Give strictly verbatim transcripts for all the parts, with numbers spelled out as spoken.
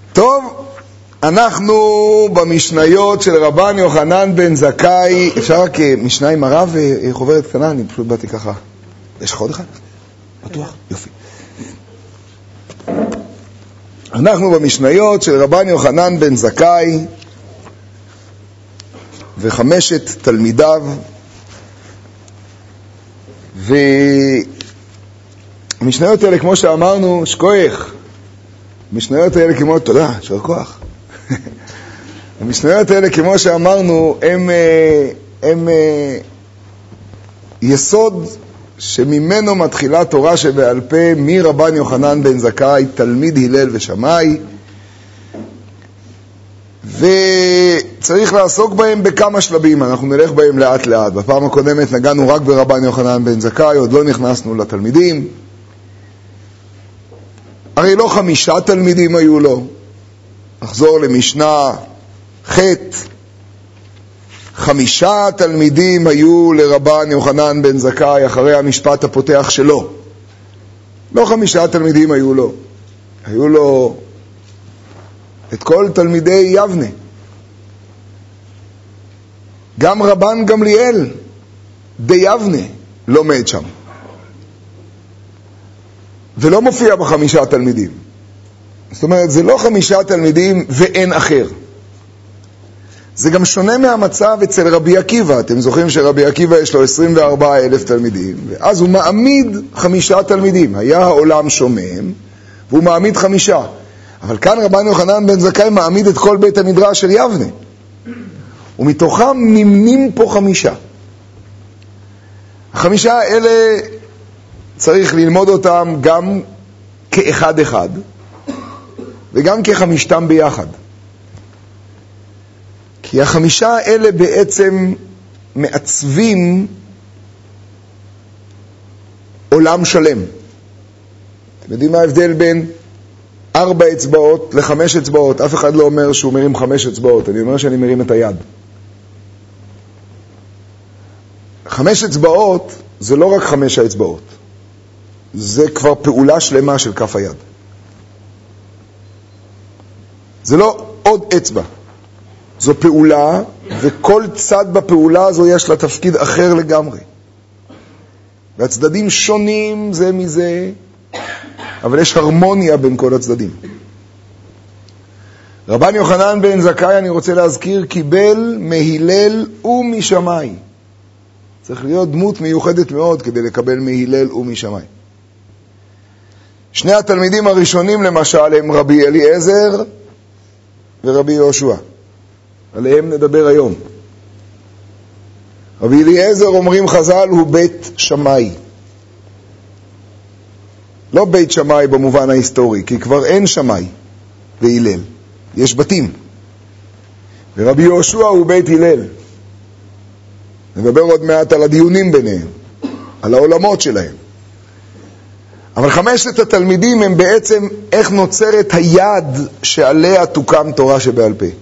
טוב, אנחנו במשניות של רבן יוחנן בן זכאי. אפשר רק משנה עם הרב חוברת קטנה? אני פשוט באתי ככה. יש לך עוד אחד? בטוח? יופי. אנחנו במשניות של רבן יוחנן בן זכאי וחמשת תלמידיו, והמשניות האלה, כמו שאמרנו, שכוח. המשניות האלה כמו, תודה, שר כוח. המשניות האלה, כמו שאמרנו, הם, הם יסוד שממנו מתחילה תורה שבעל פה מרבן יוחנן בן זכאי, תלמיד הלל ושמאי, וצריך לעסוק בהם בכמה שלבים. אנחנו נלך בהם לאט לאט. בפעם הקודמת נגענו רק ברבן יוחנן בן זכאי, עוד לא נכנסנו לתלמידים. הרי לא חמישה תלמידים היו לו. נחזור למשנה ח'. חמישה תלמידים היו לרבן יוחנן בן זכאי אחרי המשפט הפותח שלו. לא חמישה תלמידים היו לו. היו לו את כל תלמידי יבנה. גם רבן גמליאל די יבנה לומד שם. ולא מופיע בחמישה תלמידים. זאת אומרת, זה לא חמישה תלמידים ואין אחר. זה גם שונה מהמצב אצל רבי עקיבא. אתם זוכרים שרבי עקיבא יש לו עשרים וארבעה אלף תלמידים, ואז הוא מעמיד חמישה תלמידים. היה העולם שומם, והוא מעמיד חמישה. אבל כאן רבן יוחנן בן זכאי מעמיד את כל בית המדרש של יבנה. ומתוכם נמנים פה חמישה. החמישה האלה צריך ללמוד אותם גם כאחד אחד, וגם כחמישתם ביחד. כי החמישה האלה בעצם מעצבים עולם שלם. אתם יודעים מה ההבדל בין ארבע אצבעות לחמש אצבעות? אף אחד לא אומר שהוא מרים חמש אצבעות, אני אומר שאני מרים את היד. חמש אצבעות זה לא רק חמש האצבעות, זה כבר פעולה שלמה של כף היד. זה לא עוד אצבע, זו פעולה, וכל צד בפעולה הזו יש לה תפקיד אחר לגמרי. והצדדים שונים זה מזה, אבל יש הרמוניה בין כל הצדדים. רבן יוחנן בן זכאי, אני רוצה להזכיר, קיבל מהלל ומשמאי. צריך להיות דמות מיוחדת מאוד כדי לקבל מהלל ומשמאי. שני התלמידים הראשונים למשל הם רבי אליעזר ורבי יהושע. עליהם נדבר היום. רבי אליעזר, אומרים חז"ל, הוא בית שמאי. לא בית שמאי במובן ההיסטורי, כי כבר אין שמאי והלל. יש בתים. ורבי יהושע הוא בית הלל. נדבר עוד מעט על הדיונים ביניהם, על העולמות שלהם. אבל חמשת התלמידים הם בעצם איך נוצרת היד שעליה תוקם תורה שבעל פה.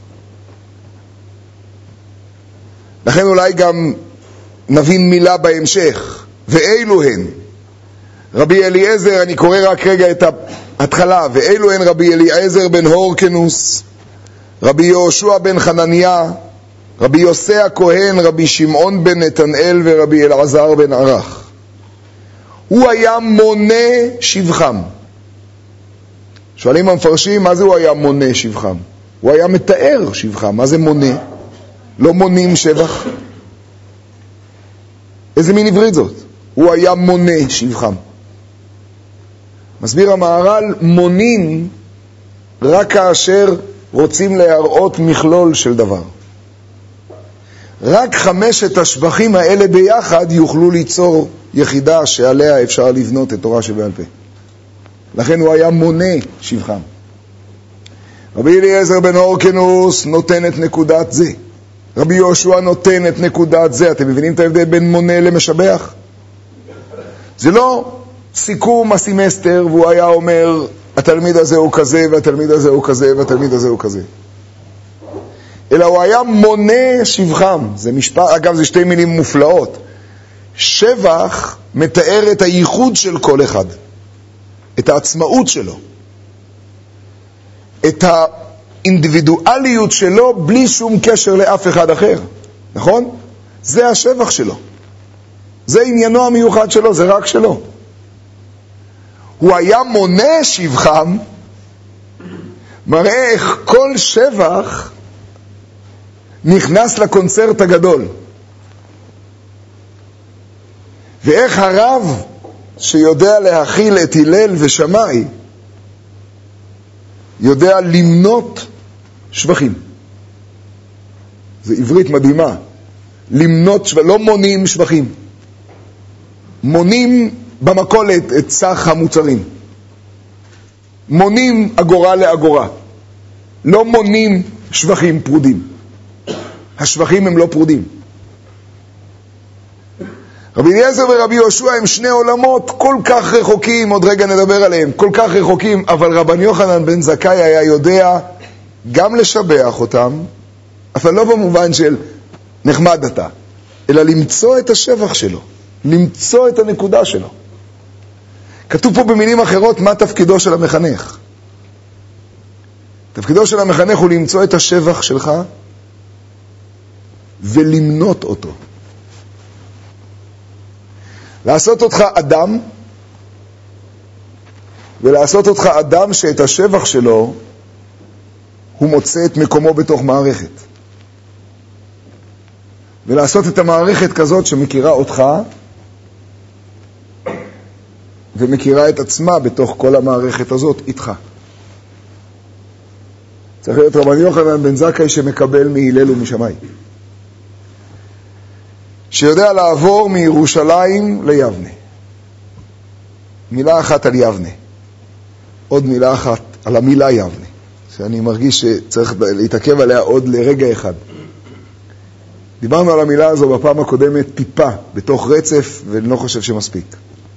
לכן אולי גם נבין מילה בהמשך. ואילו הן רבי אליעזר, אני קורא רק רגע את ההתחלה, ואילו הן רבי אליעזר בן הורקנוס, רבי יהושע בן חנניה, רבי יוסי הכהן, רבי שמעון בן נתנאל ורבי אלעזר בן ערך. הוא היה מונה שבחם. שואלים המפרשים, מה זה הוא היה מונה שבחם? הוא היה מתאר שבחם. מה זה מונה? לא מונים שבח. איזה מין עברית זאת? הוא היה מונה שבחם. מסביר המהר"ל, מונים רק כאשר רוצים להראות מכלול של דבר. רק חמשת השבחים האלה ביחד יוכלו ליצור יחידה שעליה אפשר לבנות את תורה שבעל פה. לכן הוא היה מונה שבחם. רבי אליעזר בן הורקנוס נותן את נקודת זה. רבי יהושע נותן את נקודת זה. אתם מבינים את ההבדל בין מונה למשבח? זה לא סיכום הסמסטר והוא היה אומר התלמיד הזה הוא כזה והתלמיד הזה הוא כזה והתלמיד הזה הוא כזה. אלא הוא היה מונה שבחם. זה משפט, אגב, זה שתי מילים מופלאות. שבח מתאר את הייחוד של כל אחד, את העצמאות שלו. את האינדיבידואליות שלו בלי שום קשר לאף אחד אחר, נכון? זה השבח שלו, זה עניינו המיוחד שלו, זה רק שלו. הוא היה מונה שבחם, מראה איך כל שבח נכנס לקונצרט הגדול, ואיך הרב שיודע להכיל את הלל ושמאי יודע למנות שבחים. זה עברית מדהימה, למנות שבחים, לא מונים שבחים, מונים במכולת את סך המוצרים, מונים אגורה לאגורה, לא מונים שבחים פרודים. השבחים הם לא פרודים. רבי אליעזר ורבי יהושע הם שני עולמות כל כך רחוקים, עוד רגע נדבר עליהם, כל כך רחוקים, אבל רבן יוחנן בן זכאי היה יודע גם לשבח אותם, אבל לא במובן של נחמד אתה, אלא למצוא את השבח שלו, למצוא את הנקודה שלו. כתוב פה במילים אחרות מה תפקידו של המחנך. תפקידו של המחנך הוא למצוא את השבח שלך ולמנות אותו. לעשות אותך אדם, ולעשות אותך אדם שאת השבח שלו הוא מוצא את מקומו בתוך מערכת. ולעשות את המערכת כזאת שמכירה אותך ומכירה את עצמה בתוך כל המערכת הזאת איתך. צריך להיות רבן יוחנן בן זכאי שמקבל מהלל ומשמאי, שיודע לעבור מירושלים ליבנה. מילה אחת על יבנה, עוד מילה אחת על המילה יבנה, שאני מרגיש שצריך להתעכב עליה עוד לרגע אחד. דיברנו על המילה הזו בפעם הקודמת טיפה בתוך רצף, ואני לא חושב שמספיק.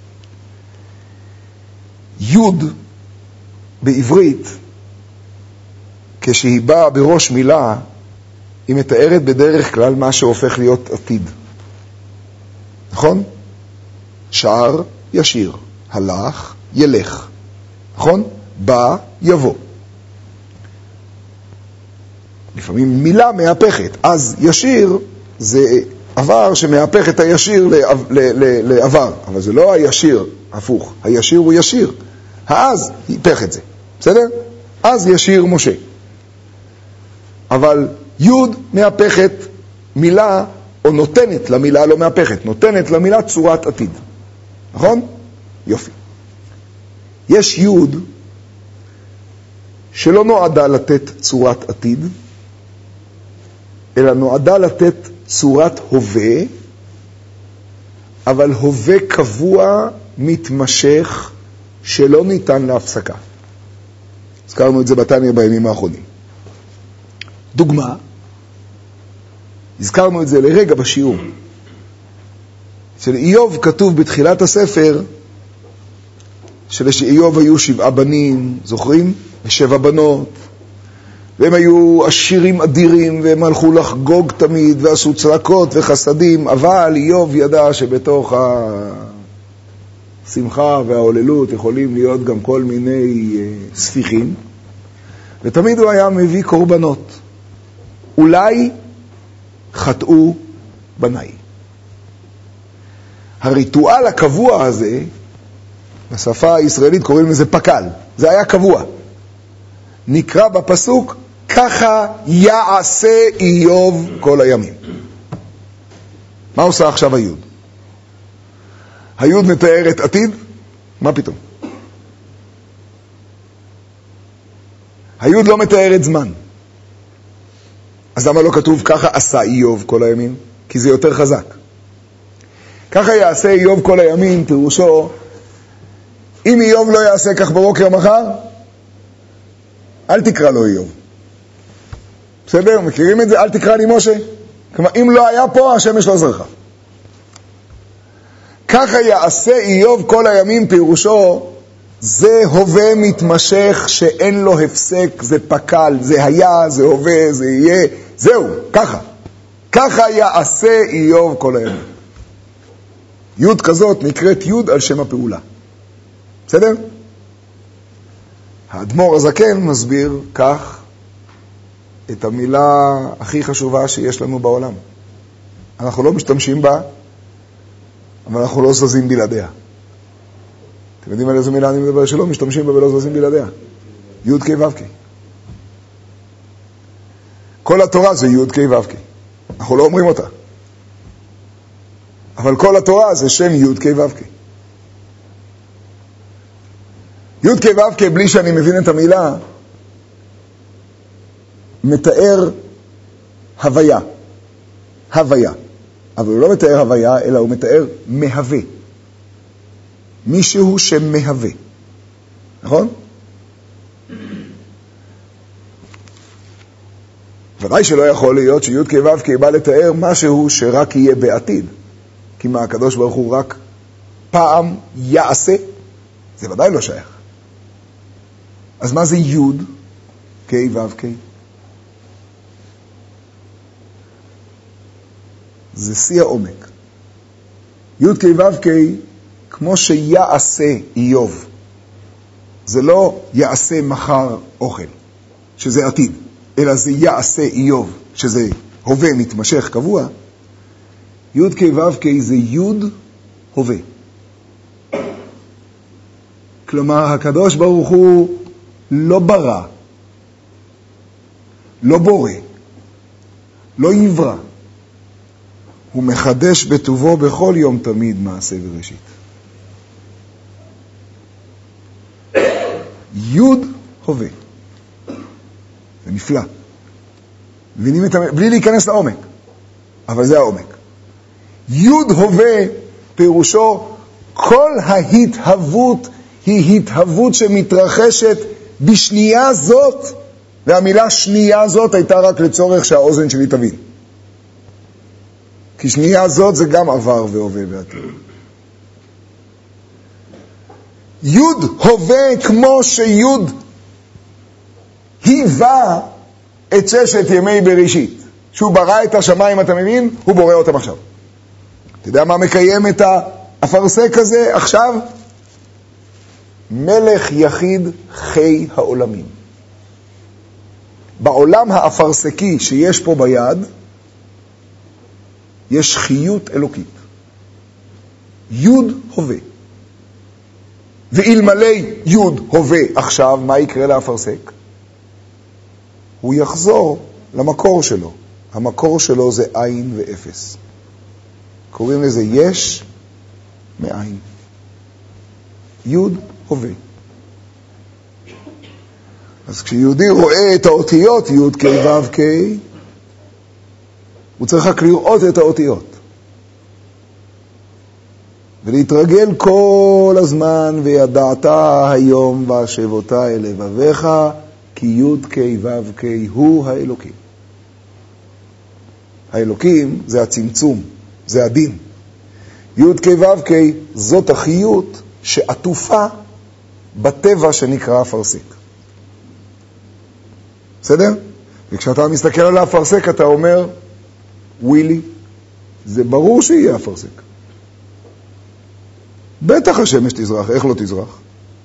יוד בעברית, כשהיא באה בראש מילה, היא מתארת בדרך כלל מה שהופך להיות עתיד. נכון? שער, ישיר. הלך, ילך. נכון? בא, יבוא. לפעמים מילה מהפכת. אז ישיר זה עבר שמהפך את הישיר לעבר. אבל זה לא הישיר, הפוך. הישיר הוא ישיר. האז היפך את זה. בסדר? אז ישיר משה. אבל יוד מהפכת מילה, או נותנת למילה, לא מהפכת, נותנת למילה צורת עתיד. נכון? יופי. יש יוד שלא נועדה לתת צורת עתיד, אלא נועדה לתת צורת הווה, אבל הווה קבוע, מתמשך, שלא ניתן להפסקה. הזכרנו את זה בתניא בימים האחרונים. דוגמה, הזכרנו את זה לרגע בשיעור. של איוב כתוב בתחילת הספר, שלאיוב היו שבעה בנים, זוכרים? ושבע בנות, והם היו עשירים אדירים, והם הלכו לחגוג תמיד, ועשו צדקות וחסדים, אבל איוב ידע שבתוך השמחה והעוללות יכולים להיות גם כל מיני ספיחים, ותמיד הוא היה מביא קורבנות. אולי חטאו בניי. הריטואל הקבוע הזה, בשפה הישראלית קוראים לזה פקל, זה היה קבוע. נקרא בפסוק, ככה יעשה איוב כל הימים. מה עושה עכשיו היוד? היוד מתארת עתיד? מה פתאום? היוד לא מתארת זמן. אז למה לא כתוב ככה עשה איוב כל הימים? כי זה יותר חזק. ככה יעשה איוב כל הימים, פירושו, אם איוב לא יעשה כך בבוקר מחר, אל תקרא לו איוב. בסדר? מכירים את זה? אל תקרא לי משה. כלומר, אם לא היה פה, השמש לא זרחה. ככה יעשה איוב כל הימים, פירושו, זה הווה מתמשך שאין לו הפסק, זה פקל, זה היה, זה הווה, זה יהיה, זהו, ככה. ככה יעשה איוב כל הימים. יוד כזאת נקראת יוד על שם הפעולה. בסדר? האדמו"ר הזקן מסביר כך את המילה הכי חשובה שיש לנו בעולם. אנחנו לא משתמשים בה, אבל אנחנו לא זזים בלעדיה. אתם יודעים על איזו מילה אני מדבר? שלא משתמשים בה ולא זזים בלעדיה. י' כ' ו' כ'. כל התורה זה י' כ' ו' כ'. אנחנו לא אומרים אותה. אבל כל התורה זה שם י' כ' ו' כ'. י' כ' ו' כ', בלי שאני מבין את המילה, מתאר הוויה. הוויה. אבל הוא לא מתאר הוויה, אלא הוא מתאר מהווה. מישהו שמהווה. נכון? ודאי שלא יכול להיות שי' כ' ו' כ' בא לתאר משהו שרק יהיה בעתיד. כי מה, הקדוש ברוך הוא רק פעם יעשה? זה ודאי לא שייך. אז מה זה י' כ' ו' כ'? זה שיא העומק. י' כ' ו' כ', כמו שיעשה איוב. זה לא יעשה מחר אוכל, שזה עתיד, אלא זה יעשה איוב, שזה הווה מתמשך קבוע. י' כ' ו' כ' זה י' הווה. כלומר, הקדוש ברוך הוא לא ברא, לא בורא, לא יברא. הוא מחדש בטובו בכל יום תמיד מעשה בראשית. י' הווה. זה נפלא. מבינים את המ... בלי להיכנס לעומק. אבל זה העומק. י' הווה פירושו כל ההתהוות היא התהוות שמתרחשת בשנייה זאת, והמילה שנייה זאת הייתה רק לצורך שהאוזן שלי תבין. כי שנייה זאת זה גם עבר והווה ועתיד. י' הווה כמו שי' היווה את ששת ימי בראשית. שהוא ברא את השמיים, אתה מבין? הוא בורא אותם עכשיו. אתה יודע מה מקיים את האפרסק הזה עכשיו? מלך יחיד חי העולמים. בעולם האפרסקי שיש פה ביד, יש חיות אלוקית. י' הווה. ואלמלא י' הווה עכשיו, מה יקרה לאפרסק? הוא יחזור למקור שלו. המקור שלו זה עין ואפס. קוראים לזה יש מאין. י' הווה. אז כשיהודי רואה את האותיות י' כ' ו' כ', הוא צריך רק לראות את האותיות. ולהתרגל כל הזמן, וידעת היום והשבות אל לבביך, כי י' כ' ו' כ' הוא האלוקים. האלוקים זה הצמצום, זה הדין. י' כ' ו' כ' זאת החיות שעטופה בטבע שנקרא אפרסק. בסדר? וכשאתה מסתכל על האפרסק אתה אומר, ווילי, זה ברור שיהיה אפרסק. בטח השמש תזרח, איך לא תזרח?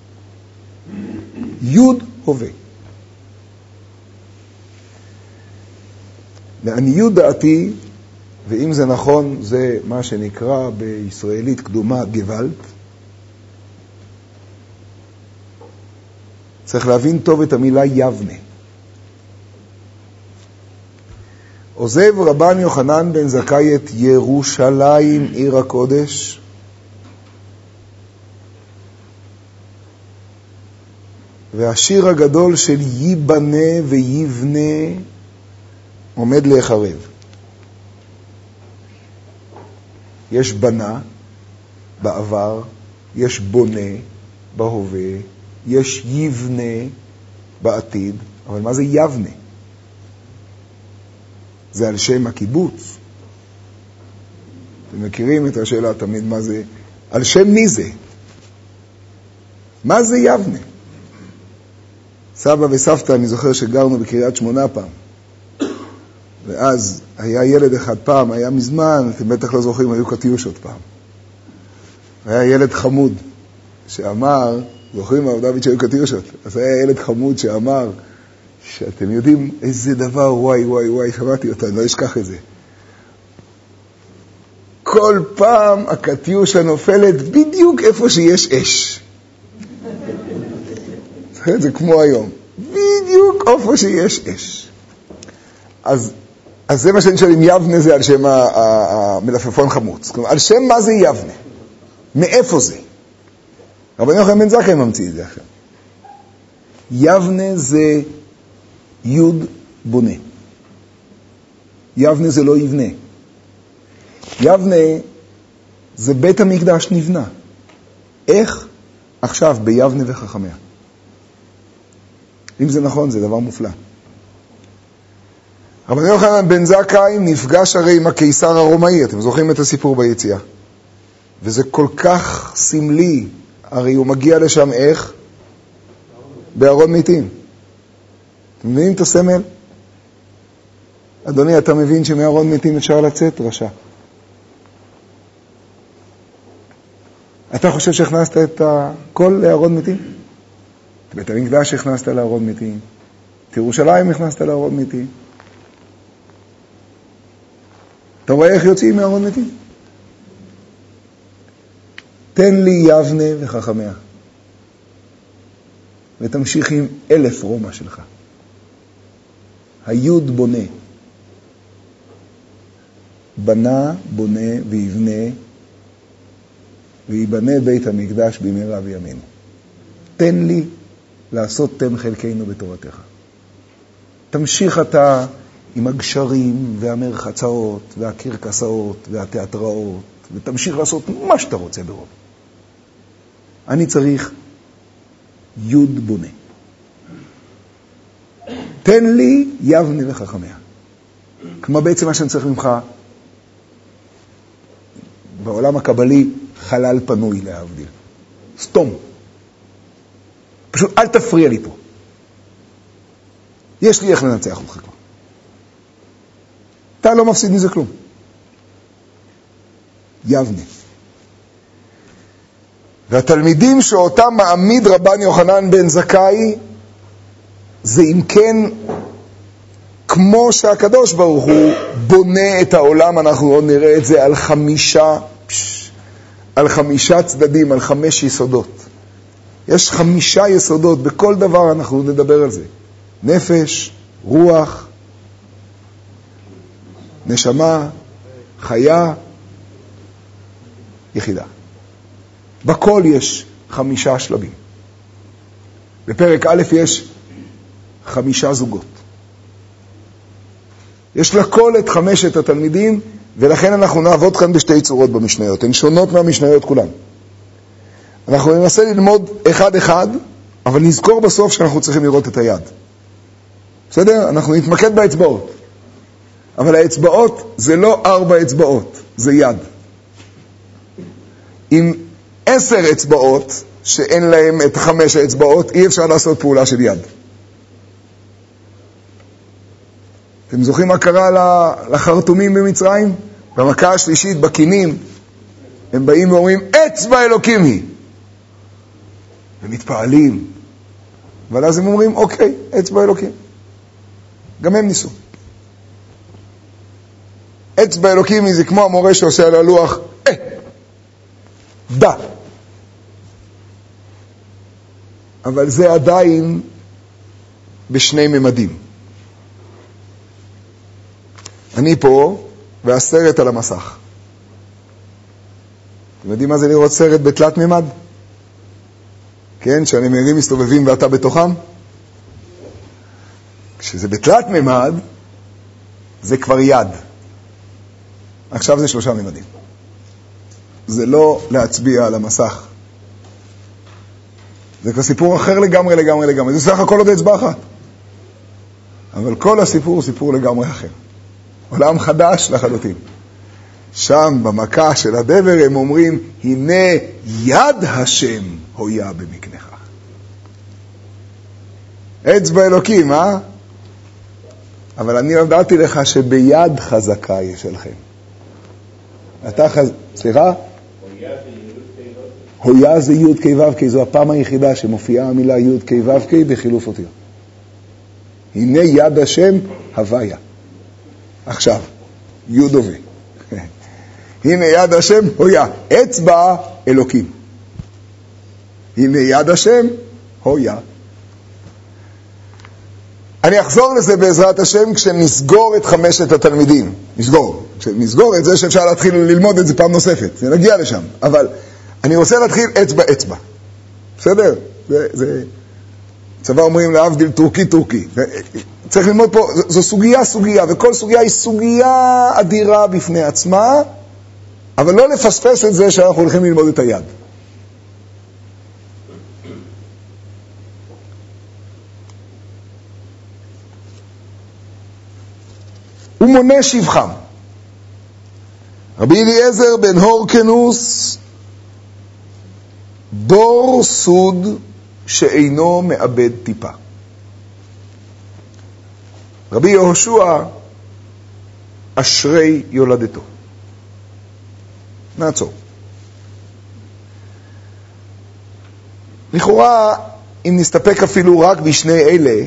י' הווה. לעניות דעתי, ואם זה נכון, זה מה שנקרא בישראלית קדומה גוואלד. צריך להבין טוב את המילה יבנה. עוזב רבן יוחנן בן זכאי את ירושלים עיר הקודש, והשיר הגדול של ייבנה ויבנה עומד להיחרב. יש בנה בעבר, יש בונה בהווה, יש יבנה בעתיד, אבל מה זה יבנה? זה על שם הקיבוץ. אתם מכירים את השאלה תמיד מה זה, על שם מי זה? מה זה יבנה? סבא וסבתא, אני זוכר שגרנו בקריית שמונה פעם. ואז היה ילד אחד פעם, היה מזמן, אתם בטח לא זוכרים, היו קטיושות פעם. היה ילד חמוד שאמר זוכרים הרב דוד שהיו קטיושות? אז היה ילד חמוד שאמר, שאתם יודעים איזה דבר, וואי וואי וואי, שמעתי אותה, לא אשכח את זה. כל פעם הקטיושה נופלת בדיוק איפה שיש אש. זה כמו היום. בדיוק איפה שיש אש. אז, אז זה מה שאני שואל, אם יבנה זה על שם המלפפון חמוץ. כלומר, על שם מה זה יבנה? מאיפה זה? רבנו יוחנן בן זכאי ממציא את זה עכשיו. יבנה זה יוד בונה. יבנה זה לא יבנה. יבנה זה בית המקדש נבנה. איך? עכשיו ביבנה וחכמיה. אם זה נכון, זה דבר מופלא. רבנו יוחנן בן זכאי נפגש הרי עם הקיסר הרומאי, אתם זוכרים את הסיפור ביציאה. וזה כל כך סמלי, הרי הוא מגיע לשם איך? בארון מתים. אתם מבינים את הסמל? אדוני, אתה מבין שמארון מתים אפשר לצאת? רשע. אתה חושב שהכנסת את הכל לארון מתים? את בית המקדש הכנסת לארון מתים. את ירושלים הכנסת לארון מתים. אתה רואה איך יוצאים מארון מתים? תן לי יבנה וחכמיה. ותמשיך עם אלף רומא שלך. היוד בונה. בנה, בונה ויבנה, ויבנה בית המקדש במהרה בימינו. תן לי לעשות תן חלקנו בתורתך. תמשיך אתה עם הגשרים והמרחצאות והקרקסאות והתיאטראות, ותמשיך לעשות מה שאתה רוצה ברוב. אני צריך יוד בונה. תן לי יבנה וחכמיה. כמו בעצם מה שאני צריך ממך, בעולם הקבלי, חלל פנוי להבדיל. סתום. פשוט אל תפריע לי פה. יש לי איך לנצח אותך כבר. אתה לא מפסיד מזה כלום. יבנה. והתלמידים שאותם מעמיד רבן יוחנן בן זכאי, זה אם כן, כמו שהקדוש ברוך הוא בונה את העולם, אנחנו עוד נראה את זה על חמישה, פש, על חמישה צדדים, על חמש יסודות. יש חמישה יסודות, בכל דבר אנחנו נדבר על זה. נפש, רוח, נשמה, חיה, יחידה. בכל יש חמישה שלבים. בפרק א' יש חמישה זוגות. יש לכל את חמשת התלמידים, ולכן אנחנו נעבוד כאן בשתי צורות במשניות. הן שונות מהמשניות כולן. אנחנו ננסה ללמוד אחד אחד, אבל נזכור בסוף שאנחנו צריכים לראות את היד. בסדר? אנחנו נתמקד באצבעות. אבל האצבעות זה לא ארבע אצבעות, זה יד. עם עשר אצבעות, שאין להם את חמש האצבעות, אי אפשר לעשות פעולה של יד. אתם זוכרים מה קרה לחרטומים במצרים? במכה השלישית, בקינים, הם באים ואומרים, אצבע אלוקים היא. ומתפעלים. אבל אז הם אומרים, אוקיי, אצבע אלוקים. גם הם ניסו. אצבע אלוקים היא זה כמו המורה שעושה על הלוח, אה, דה. אבל זה עדיין בשני ממדים. אני פה, והסרט על המסך. אתם יודעים מה זה לראות סרט בתלת ממד? כן, שהנמרים מסתובבים ואתה בתוכם? כשזה בתלת ממד, זה כבר יד. עכשיו זה שלושה ממדים. זה לא להצביע על המסך. זה כבר סיפור אחר לגמרי, לגמרי, לגמרי. זה סך הכל עוד אצבע אחת. אבל כל הסיפור הוא סיפור לגמרי אחר. עולם חדש לחלוטין. שם במכה של הדבר הם אומרים, הנה יד השם הויה במקנך. אצבע אלוקים, אה? אבל אני הודעתי לך שביד חזקה יש לכם. אתה חז... סליחה? הויה זה י' כ' ו' כ', זו הפעם היחידה שמופיעה המילה י' כ' ו' כ' בחילוף אותיות. הנה יד השם הוויה. עכשיו, י' הווה. הנה יד השם הויה, אצבע אלוקים. הנה יד השם הויה. אני אחזור לזה בעזרת השם כשנסגור את חמשת התלמידים. נסגור. כשנסגור את זה שאפשר להתחיל ללמוד את זה פעם נוספת. זה נגיע לשם. אבל אני רוצה להתחיל אצבע אצבע. בסדר? זה, זה... צבא אומרים להבדיל טורקי טורקי. צריך ללמוד פה, זו סוגיה סוגיה, וכל סוגיה היא סוגיה אדירה בפני עצמה, אבל לא לפספס את זה שאנחנו הולכים ללמוד את היד. הוא מונה שבחם. רבי אליעזר בן הורקנוס, בור סוד שאינו מאבד טיפה. רבי יהושע, אשרי יולדתו. נעצור. לכאורה, אם נסתפק אפילו רק בשני אלה,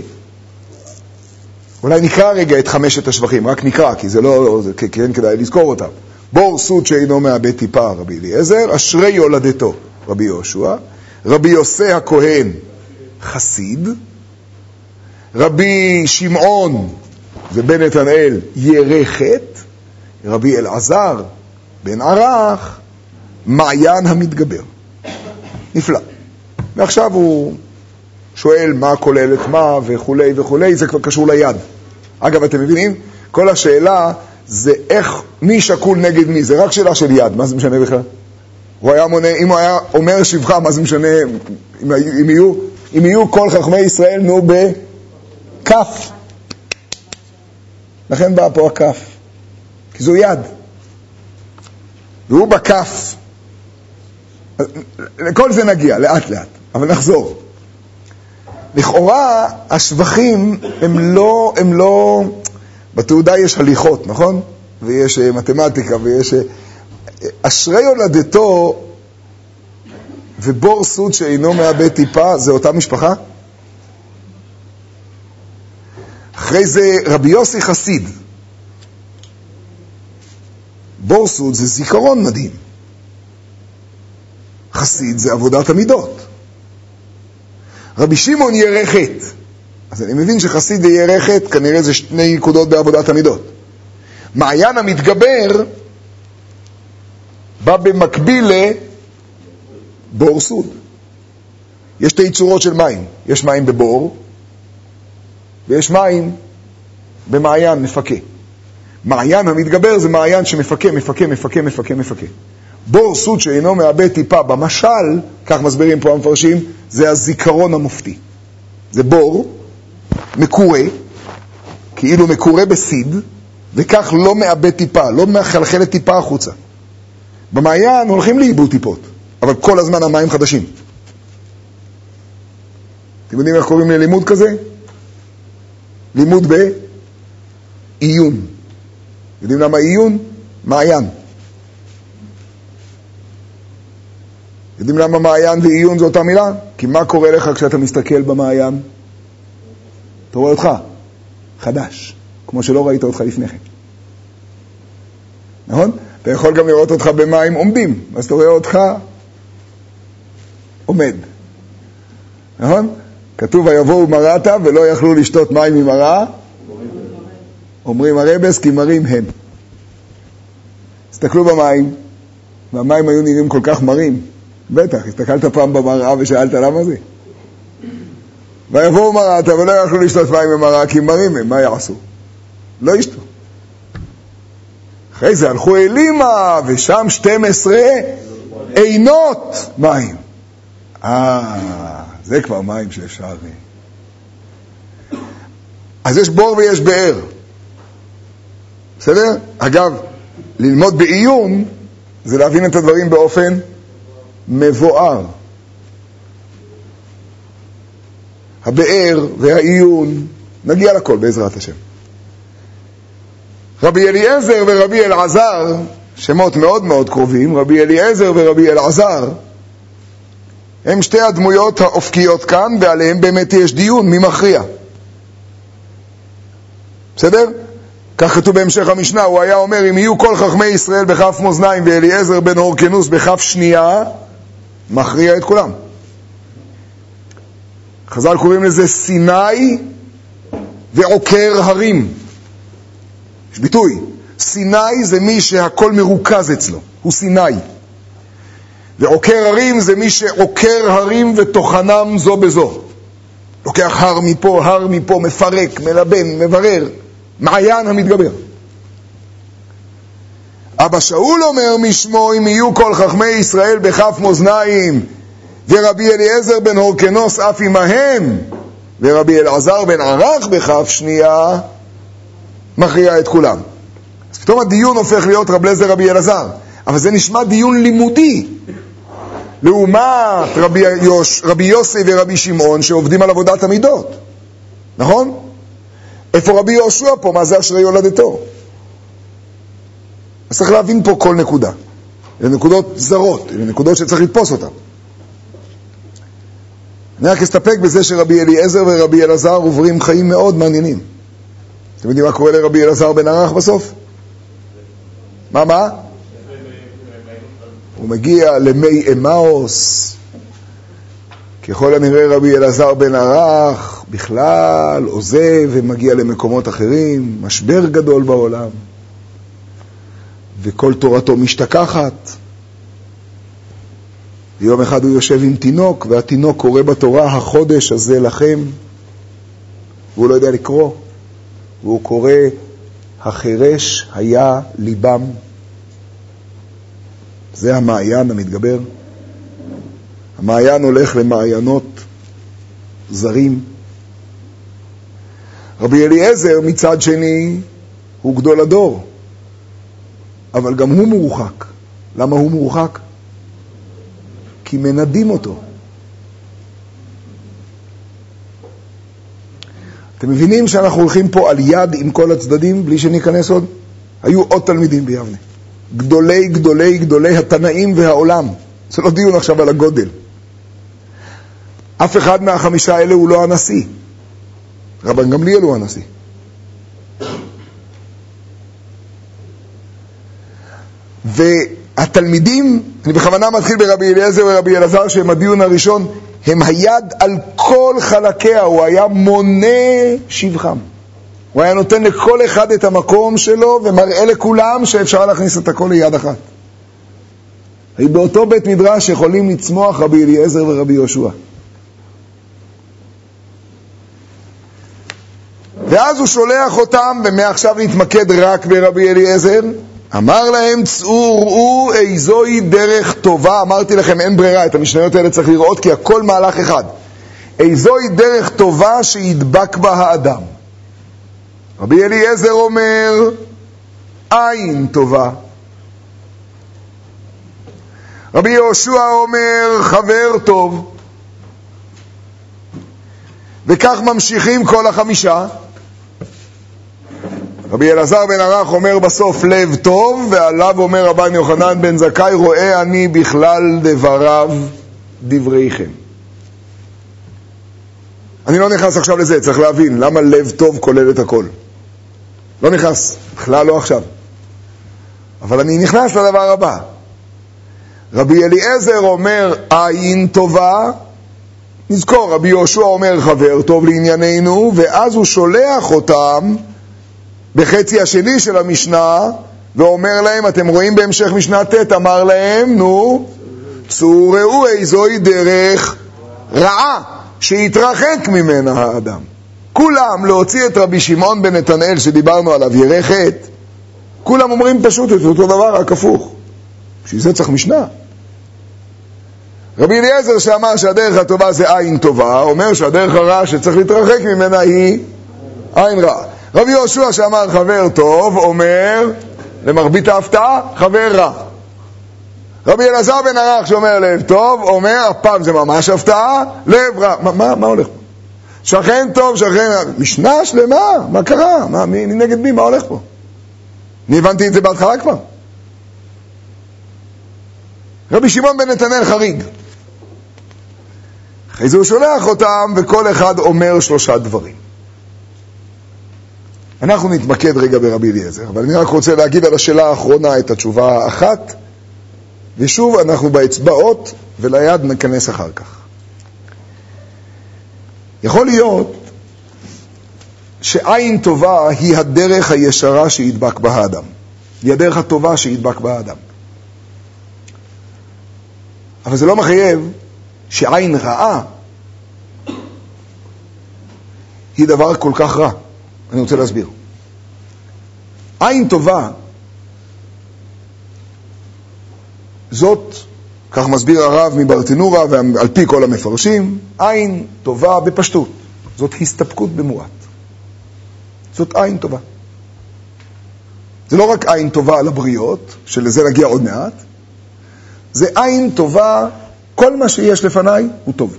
אולי נקרא רגע את חמשת השבחים, רק נקרא, כי זה לא, זה, כן כדאי לזכור אותם. בור סוד שאינו מאבד טיפה, רבי אליעזר, אשרי יולדתו, רבי יהושע, רבי יוסי הכהן, חסיד, רבי שמעון, זה בן נתנאל, ירחת, רבי אלעזר, בן ערך, מעיין המתגבר. נפלא. ועכשיו הוא שואל מה כולל את מה וכולי וכולי, זה כבר קשור ליד. אגב, אתם מבינים? כל השאלה זה איך, מי שקול נגד מי, זה רק שאלה של יד, מה זה משנה בכלל? הוא היה מונה, אם הוא היה אומר שבחה, מה זה משנה, אם, אם, יהיו, אם יהיו כל חכמי ישראל, נו בכף. לכן בא פה הכף, כי זו יד. והוא בכף. לכל זה נגיע, לאט לאט, אבל נחזור. לכאורה, השבחים הם לא, הם לא, בתעודה יש הליכות, נכון? ויש מתמטיקה, ויש... אשרי יולדתו ובור סוד שאינו מאבד טיפה, זה אותה משפחה? אחרי זה רבי יוסי חסיד. בור סוד זה זיכרון מדהים. חסיד זה עבודת המידות. רבי שמעון ירחת. אז אני מבין שחסיד וירחת כנראה זה שני נקודות בעבודת המידות. מעיין המתגבר בא במקביל לבור סוד. יש שתי צורות של מים. יש מים בבור, ויש מים במעיין מפקה. מעיין המתגבר זה מעיין שמפקה, מפקה, מפקה, מפקה, מפקה. בור סוד שאינו מאבד טיפה, במשל, כך מסבירים פה המפרשים, זה הזיכרון המופתי. זה בור, מקורה, כאילו מקורה בסיד, וכך לא מאבד טיפה, לא מחלחלת טיפה החוצה. במעיין הולכים לאיבוד טיפות, אבל כל הזמן המים חדשים. אתם יודעים איך קוראים ללימוד כזה? לימוד בעיון. יודעים למה עיון? מעיין. יודעים למה מעיין ועיון זו אותה מילה? כי מה קורה לך כשאתה מסתכל במעיין? אתה רואה אותך חדש, כמו שלא ראית אותך לפני כן. נכון? אתה יכול גם לראות אותך במים עומדים, אז אתה רואה אותך עומד. נכון? כתוב ויבואו מרתה ולא יכלו לשתות מים ממרה, אומרים הרבס כי מרים הם. הסתכלו במים, והמים היו נראים כל כך מרים. בטח, הסתכלת פעם במראה ושאלת למה זה? ויבואו מרתה ולא יכלו לשתות מים ממרה כי מרים הם, מה יעשו? לא ישתו. אחרי זה הלכו אלימה, ושם שתים עשרה עינות מים. אה, זה כבר מים שאפשר. אז יש בור ויש באר. בסדר? אגב, ללמוד בעיון, זה להבין את הדברים באופן מבואר. הבאר והעיון, נגיע לכל בעזרת השם. רבי אליעזר ורבי אלעזר, שמות מאוד מאוד קרובים, רבי אליעזר ורבי אלעזר, הם שתי הדמויות האופקיות כאן, ועליהם באמת יש דיון, מי מכריע? בסדר? כך כתוב בהמשך המשנה, הוא היה אומר, אם יהיו כל חכמי ישראל בכף מאזניים ואליעזר בן הורקנוס בכף שנייה, מכריע את כולם. חז"ל קוראים לזה סיני ועוקר הרים. יש ביטוי, סיני זה מי שהכל מרוכז אצלו, הוא סיני. ועוקר הרים זה מי שעוקר הרים ותוכנם זו בזו. לוקח הר מפה, הר מפה, מפרק, מלבן, מברר, מעיין המתגבר. אבא שאול אומר משמו, אם יהיו כל חכמי ישראל בכף מאזניים, ורבי אליעזר בן הורקנוס אף עמהם, ורבי אלעזר בן ערך בכף שנייה, מכריע את כולם. אז פתאום הדיון הופך להיות רב אליעזר רבי אלעזר, אבל זה נשמע דיון לימודי, לעומת רבי, יוש, רבי יוסי ורבי שמעון שעובדים על עבודת המידות. נכון? איפה רבי יהושע פה? מה זה אשרי יולדתו? אז צריך להבין פה כל נקודה. אלה נקודות זרות, אלה נקודות שצריך לתפוס אותן. אני רק אסתפק בזה שרבי אליעזר ורבי אלעזר עוברים חיים מאוד מעניינים. אתם יודעים מה קורה לרבי אלעזר בן ערך בסוף? מה, מה? הוא מגיע למי אמאוס. ככל הנראה רבי אלעזר בן ערך בכלל עוזב ומגיע למקומות אחרים, משבר גדול בעולם, וכל תורתו משתכחת. יום אחד הוא יושב עם תינוק, והתינוק קורא בתורה, החודש הזה לכם, והוא לא יודע לקרוא, והוא קורא, החירש היה ליבם. זה המעיין המתגבר. המעיין הולך למעיינות זרים. רבי אליעזר מצד שני הוא גדול הדור, אבל גם הוא מורחק. למה הוא מורחק? כי מנדים אותו. אתם מבינים שאנחנו הולכים פה על יד עם כל הצדדים בלי שניכנס עוד? היו עוד תלמידים ביבנה, גדולי גדולי גדולי התנאים והעולם. זה לא דיון עכשיו על הגודל. אף אחד מהחמישה האלה הוא לא הנשיא. רבן גמליאל הוא הנשיא. והתלמידים, אני בכוונה מתחיל ברבי אליעזר ורבי אלעזר, שהם הדיון הראשון, הם היד על כל חלקיה, הוא היה מונה שבחם. הוא היה נותן לכל אחד את המקום שלו, ומראה לכולם שאפשר להכניס את הכל ליד אחת. באותו בית מדרש יכולים לצמוח רבי אליעזר ורבי יהושע. ואז הוא שולח אותם, ומעכשיו נתמקד רק ברבי אליעזר. אמר להם, צאו ראו איזוהי דרך טובה. אמרתי לכם, אין ברירה, את המשניות האלה צריך לראות, כי הכל מהלך אחד. איזוהי דרך טובה שידבק בה האדם. רבי אליעזר אומר, עין טובה. רבי יהושע אומר, חבר טוב. וכך ממשיכים כל החמישה. רבי אלעזר בן ערך אומר בסוף לב טוב, ועליו אומר רבן יוחנן בן זכאי, רואה אני בכלל דבריו דבריכם. אני לא נכנס עכשיו לזה, צריך להבין למה לב טוב כולל את הכל. לא נכנס, בכלל לא עכשיו. אבל אני נכנס לדבר הבא. רבי אליעזר אומר עין טובה, נזכור, רבי יהושע אומר חבר טוב לענייננו, ואז הוא שולח אותם בחצי השני של המשנה, ואומר להם, אתם רואים בהמשך משנה ת', אמר להם, נו, צאו ראו איזוהי דרך רעה, שיתרחק ממנה האדם. כולם להוציא את רבי שמעון בן נתנאל, שדיברנו עליו, ירחת, כולם אומרים פשוט את אותו דבר, רק הפוך. בשביל זה צריך משנה. רבי אליעזר שאמר שהדרך הטובה זה עין טובה, אומר שהדרך הרעה שצריך להתרחק ממנה היא עין רעה. רבי יהושע שאמר חבר טוב, אומר למרבית ההפתעה חבר רע. רבי אלעזר בן ערך שאומר לב טוב, אומר הפעם זה ממש הפתעה, לב רע. מה, מה, מה הולך פה? שכן טוב, שכן רע. משנה שלמה, מה קרה? מה, מי, נגד מי? מה הולך פה? אני הבנתי את זה בהתחלה כבר. רבי שמעון בן נתנאל חריג. אחרי זה הוא שולח אותם, וכל אחד אומר שלושה דברים. אנחנו נתמקד רגע ברבי אליעזר, אבל אני רק רוצה להגיד על השאלה האחרונה את התשובה האחת, ושוב אנחנו באצבעות, וליד נכנס אחר כך. יכול להיות שעין טובה היא הדרך הישרה שידבק בה האדם. היא הדרך הטובה שידבק בה האדם. אבל זה לא מחייב שעין רעה היא דבר כל כך רע. אני רוצה להסביר. עין טובה זאת, כך מסביר הרב מברטנורה ועל פי כל המפרשים, עין טובה בפשטות. זאת הסתפקות במועט. זאת עין טובה. זה לא רק עין טובה על הבריות, שלזה נגיע עוד מעט, זה עין טובה, כל מה שיש לפניי הוא טוב.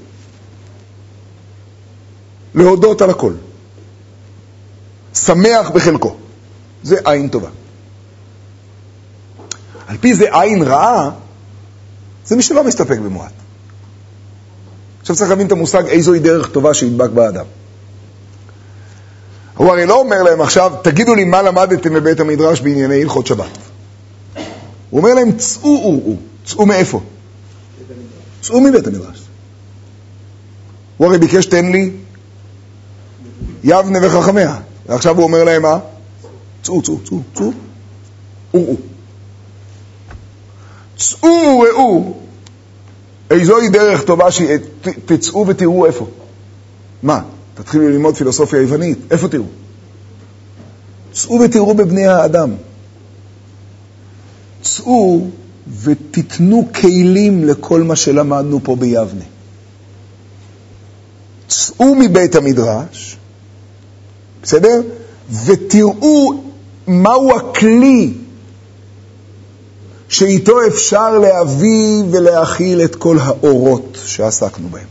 להודות על הכל. שמח בחלקו. זה עין טובה. על פי זה עין רעה, זה מי שלא מסתפק במועט. עכשיו צריך להבין את המושג איזוהי דרך טובה שידבק באדם. הוא הרי לא אומר להם עכשיו, תגידו לי מה למדתם בבית המדרש בענייני הלכות שבת. הוא אומר להם, צאו וראו. צאו מאיפה? צאו מבית המדרש. הוא הרי ביקש תן לי יבנה וחכמיה. ועכשיו הוא אומר להם מה? צאו, צאו, צאו, צאו וראו. צאו וראו. איזוהי דרך טובה שתצאו ותראו איפה. מה? תתחילו ללמוד פילוסופיה יוונית. איפה תראו? צאו ותראו בבני האדם. צאו ותתנו כלים לכל מה שלמדנו פה ביבנה. צאו מבית המדרש, בסדר? ותראו מהו הכלי שאיתו אפשר להביא ולהכיל את כל האורות שעסקנו בהם.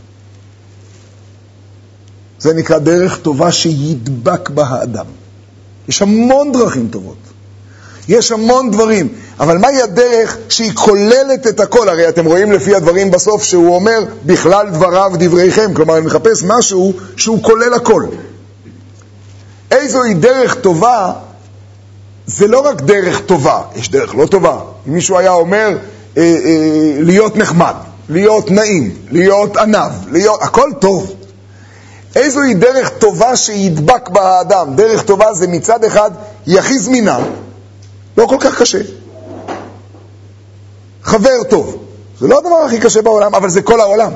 זה נקרא דרך טובה שידבק בה האדם. יש המון דרכים טובות. יש המון דברים. אבל מהי הדרך שהיא כוללת את הכל? הרי אתם רואים לפי הדברים בסוף שהוא אומר, בכלל דבריו דבריכם. כלומר, אני מחפש משהו שהוא כולל הכל. איזוהי דרך טובה, זה לא רק דרך טובה. יש דרך לא טובה. אם מישהו היה אומר, אה, אה, להיות נחמד, להיות נעים, להיות ענב, להיות... הכל טוב. איזוהי דרך טובה שידבק באדם. דרך טובה זה מצד אחד היא הכי זמינה, לא כל כך קשה. חבר טוב, זה לא הדבר הכי קשה בעולם, אבל זה כל העולם.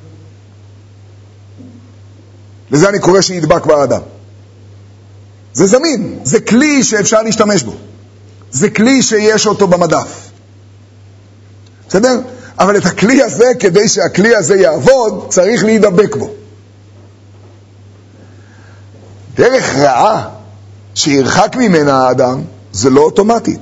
לזה אני קורא שידבק באדם. זה זמין, זה כלי שאפשר להשתמש בו. זה כלי שיש אותו במדף. בסדר? אבל את הכלי הזה, כדי שהכלי הזה יעבוד, צריך להידבק בו. דרך רעה שירחק ממנה האדם, זה לא אוטומטית.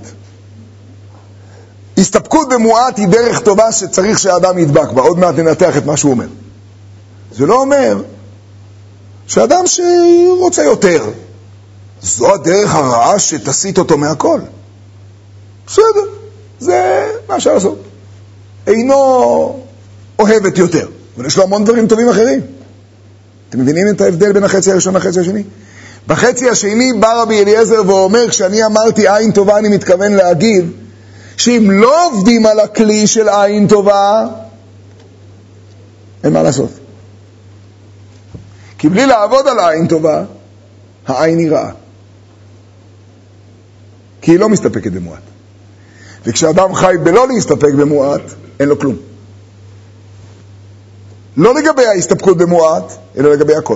הסתפקות במועט היא דרך טובה שצריך שהאדם ידבק בה. עוד מעט ננתח את מה שהוא אומר. זה לא אומר שאדם שרוצה יותר, זו הדרך הרעה שתסיט אותו מהכל. בסדר, זה מה אפשר לעשות. אינו אוהבת יותר, אבל יש לו המון דברים טובים אחרים. אתם מבינים את ההבדל בין החצי הראשון לחצי השני? בחצי השני בא רבי אליעזר ואומר, כשאני אמרתי עין טובה, אני מתכוון להגיד שאם לא עובדים על הכלי של עין טובה, אין מה לעשות. כי בלי לעבוד על העין טובה, העין היא רעה. כי היא לא מסתפקת במועט. וכשאדם חי בלא להסתפק במועט, אין לו כלום. לא לגבי ההסתפקות במועט, אלא לגבי הכל.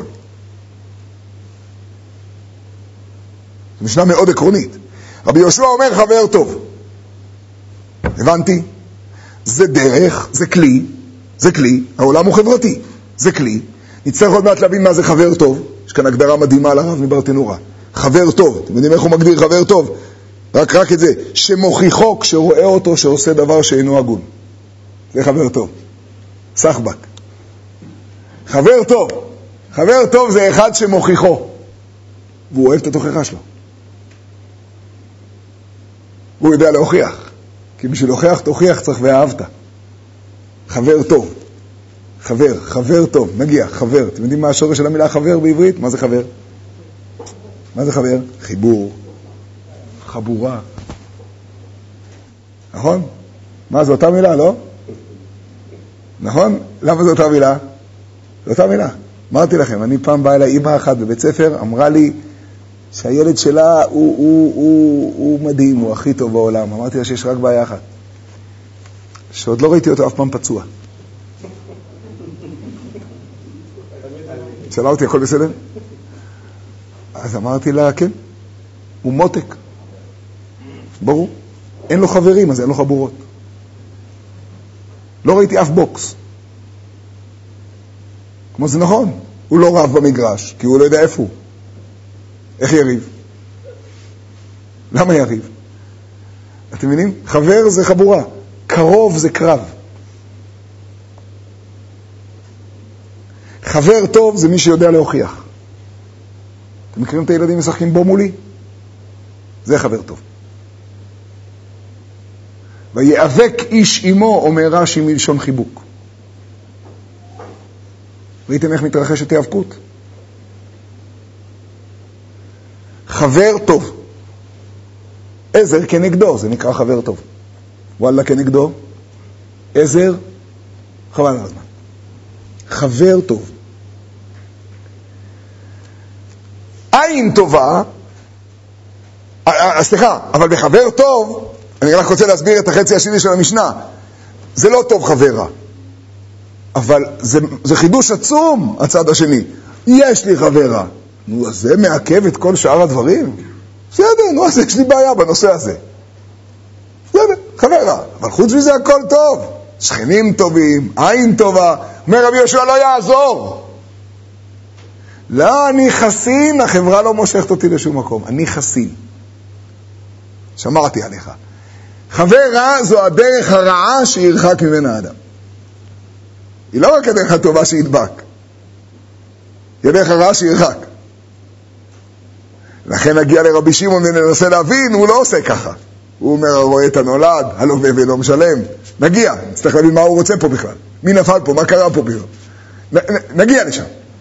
זו משנה מאוד עקרונית. רבי יהושע אומר חבר טוב. הבנתי? זה דרך, זה כלי, זה כלי, העולם הוא חברתי, זה כלי. נצטרך עוד מעט להבין מה זה חבר טוב. יש כאן הגדרה מדהימה לרב מברטנורה. חבר טוב, אתם יודעים איך הוא מגדיר חבר טוב? רק רק את זה, שמוכיחו כשרואה אותו שעושה דבר שאינו הגון. זה חבר טוב. סחבק. חבר טוב. חבר טוב זה אחד שמוכיחו. והוא אוהב את התוכחה שלו. הוא יודע להוכיח. כי בשביל להוכיח תוכיח צריך ואהבת. חבר טוב. חבר, חבר טוב, נגיע, חבר. אתם יודעים מה השורש של המילה חבר בעברית? מה זה חבר? מה זה חבר? חיבור, חבורה. נכון? מה, זו אותה מילה, לא? נכון? למה זו אותה מילה? זו אותה מילה. אמרתי לכם, אני פעם באה אליי אימא אחת בבית ספר, אמרה לי שהילד שלה הוא, הוא, הוא, הוא מדהים, הוא הכי טוב בעולם. אמרתי לה שיש רק בעיה אחת, שעוד לא ראיתי אותו אף פעם פצוע. שאלה אותי, הכל בסדר? אז אמרתי לה, כן, הוא מותק. ברור. אין לו חברים, אז אין לו חבורות. לא ראיתי אף בוקס. כמו זה נכון, הוא לא רב במגרש, כי הוא לא יודע איפה הוא. איך יריב? למה יריב? אתם מבינים? חבר זה חבורה, קרוב זה קרב. חבר טוב זה מי שיודע להוכיח. אתם מכירים את הילדים משחקים בו מולי? זה חבר טוב. ויאבק איש עמו, אומר רש"י מלשון חיבוק. ראיתם איך מתרחשת היאבקות? חבר טוב. עזר כנגדו, זה נקרא חבר טוב. וואלה כנגדו, עזר, חבל על הזמן. חבר טוב. עין טובה, סליחה, אבל בחבר טוב, אני רק רוצה להסביר את החצי השני של המשנה. זה לא טוב חברה, אבל זה, זה חידוש עצום הצד השני. יש לי חברה. נו, אז זה מעכב את כל שאר הדברים? בסדר, נו, אז יש לי בעיה בנושא הזה. בסדר, חברה. אבל חוץ מזה הכל טוב. שכנים טובים, עין טובה. אומר רבי יהושע, לא יעזור. לא, אני חסין, החברה לא מושכת אותי לשום מקום. אני חסין. שמרתי עליך. חבר רע זו הדרך הרעה שירחק ממנה האדם. היא לא רק הדרך הטובה שידבק, היא הדרך הרעה שירחק. לכן נגיע לרבי שמעון וננסה להבין, הוא לא עושה ככה. הוא אומר, רואה את הנולד, הלווה ולא משלם. נגיע, נצטרך להבין מה הוא רוצה פה בכלל. מי נפל פה, מה קרה פה בכלל. נ, נגיע לשם.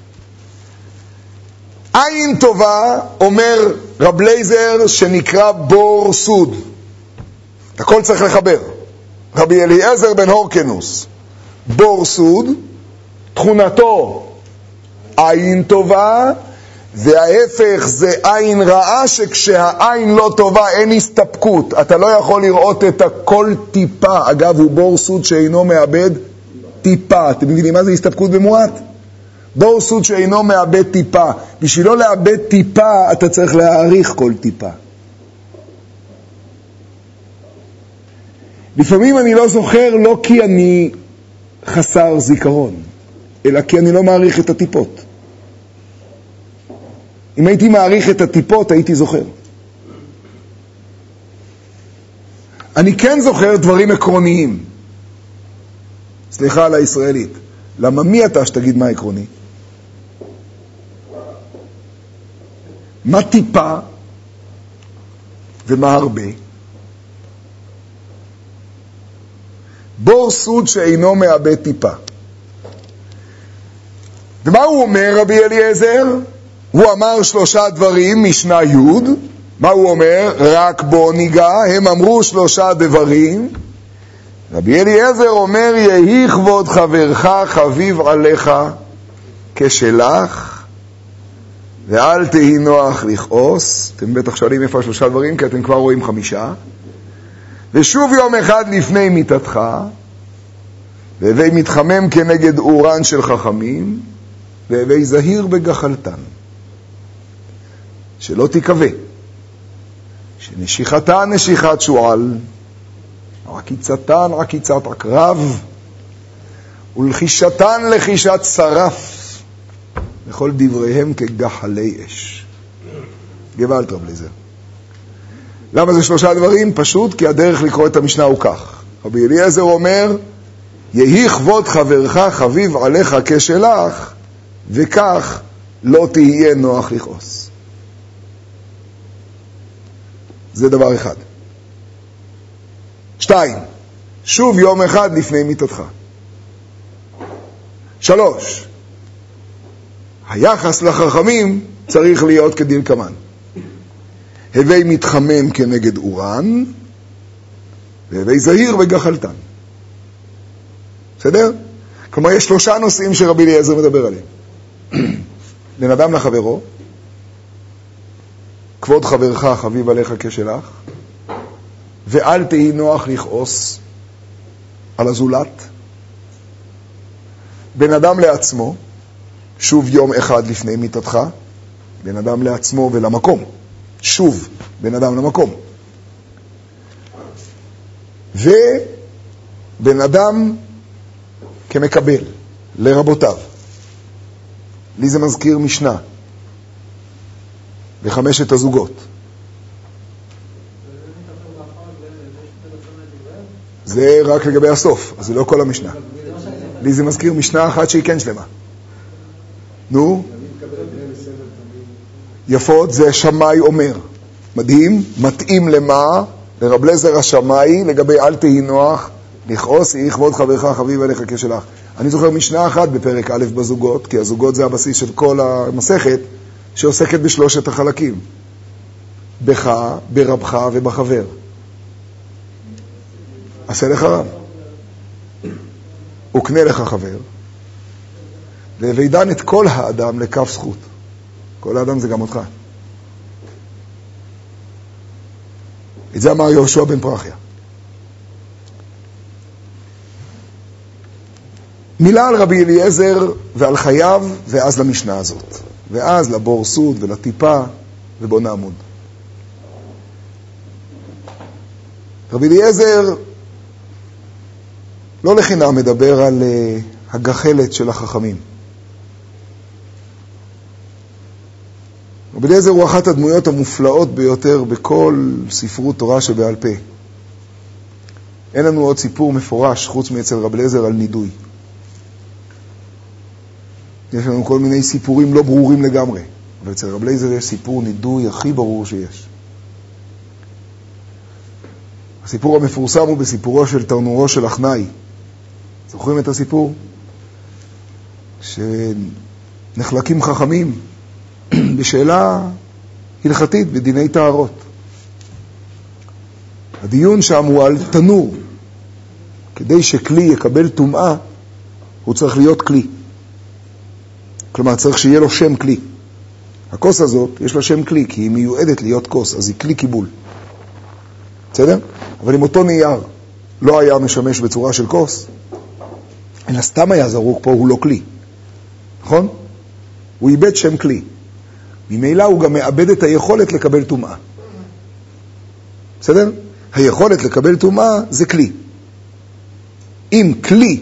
עין טובה, אומר רב לייזר, שנקרא בור סוד. את הכל צריך לחבר. רבי אליעזר בן הורקנוס, בור סוד, תכונתו עין טובה, וההפך זה עין רעה, שכשהעין לא טובה אין הסתפקות. אתה לא יכול לראות את הכל טיפה. אגב, הוא בור סוד שאינו מאבד טיפה. אתם מבינים מה זה הסתפקות במועט? בור סוד שאינו מאבד טיפה. בשביל לא לאבד טיפה, אתה צריך להעריך כל טיפה. לפעמים אני לא זוכר לא כי אני חסר זיכרון, אלא כי אני לא מעריך את הטיפות. אם הייתי מעריך את הטיפות, הייתי זוכר. אני כן זוכר דברים עקרוניים. סליחה על הישראלית. למה מי אתה שתגיד מה עקרוני? מה טיפה ומה הרבה? בור סוד שאינו מאבד טיפה. ומה הוא אומר רבי אליעזר? הוא אמר שלושה דברים, משנה י'. מה הוא אומר? רק בו ניגע. הם אמרו שלושה דברים. רבי אליעזר אומר, יהי כבוד חברך חביב עליך כשלך, ואל תהי נוח לכעוס. אתם בטח שואלים איפה שלושה דברים, כי אתם כבר רואים חמישה. ושוב יום אחד לפני מיתתך, והווי מתחמם כנגד אורן של חכמים, והווי זהיר בגחלתן. שלא תקווה, שנשיכתה נשיכת שועל, עקיצתן עקיצת עקרב, ולחישתן לחישת שרף, וכל דבריהם כגחלי אש. גוואלד רב לייזר. למה זה שלושה דברים? פשוט כי הדרך לקרוא את המשנה הוא כך. רבי אליעזר אומר, יהי כבוד חברך חביב עליך כשלך, וכך לא תהיה נוח לכעוס. זה דבר אחד. שתיים, שוב יום אחד לפני מיתתך. שלוש, היחס לחכמים צריך להיות כדין כמן. הווי מתחמם כנגד אורן, והווי זהיר וגחלתן. בסדר? כלומר, יש שלושה נושאים שרבי אליעזר מדבר עליהם. בן אדם לחברו, כבוד חברך חביב עליך כשלך, ואל תהי נוח לכעוס על הזולת. בן אדם לעצמו, שוב יום אחד לפני מיתתך, בן אדם לעצמו ולמקום, שוב בן אדם למקום. ובן אדם כמקבל, לרבותיו. לי זה מזכיר משנה, בחמשת הזוגות. זה רק לגבי הסוף, אז זה לא כל המשנה. לי זה מזכיר משנה אחת שהיא כן שלמה. נו? יפות, זה שמאי אומר. מדהים, מתאים למה? לרב אליעזר השמאי, לגבי אל תהי נוח, לכעוס, יהי כבוד חברך חביב עליך כשלך. אני זוכר משנה אחת בפרק א' בזוגות, כי הזוגות זה הבסיס של כל המסכת, שעוסקת בשלושת החלקים. בך, ברבך ובחבר. עשה לך רב. וקנה לך חבר. וידן את כל האדם לכף זכות. כל האדם זה גם אותך. את זה אמר יהושע בן פרחיה. מילה על רבי אליעזר ועל חייו, ואז למשנה הזאת. ואז לבור סוד ולטיפה, ובוא נעמוד. רבי אליעזר לא לחינם מדבר על uh, הגחלת של החכמים. רבי אליעזר הוא אחת הדמויות המופלאות ביותר בכל ספרות תורה שבעל פה. אין לנו עוד סיפור מפורש חוץ מאצל רבי אליעזר על נידוי. יש לנו כל מיני סיפורים לא ברורים לגמרי, אבל אצל רבי אליעזר יש סיפור נידוי הכי ברור שיש. הסיפור המפורסם הוא בסיפורו של תרנורו של אחנאי. זוכרים את הסיפור? שנחלקים חכמים בשאלה הלכתית בדיני טהרות. הדיון שם הוא על תנור. כדי שכלי יקבל טומאה, הוא צריך להיות כלי. כלומר, צריך שיהיה לו שם כלי. הכוס הזאת, יש לה שם כלי, כי היא מיועדת להיות כוס, אז היא כלי קיבול. בסדר? אבל אם אותו נייר לא היה משמש בצורה של כוס, אלא סתם היה זרוק פה, הוא לא כלי. נכון? הוא איבד שם כלי. ממילא הוא גם מאבד את היכולת לקבל טומאה. בסדר? היכולת לקבל טומאה זה כלי. אם כלי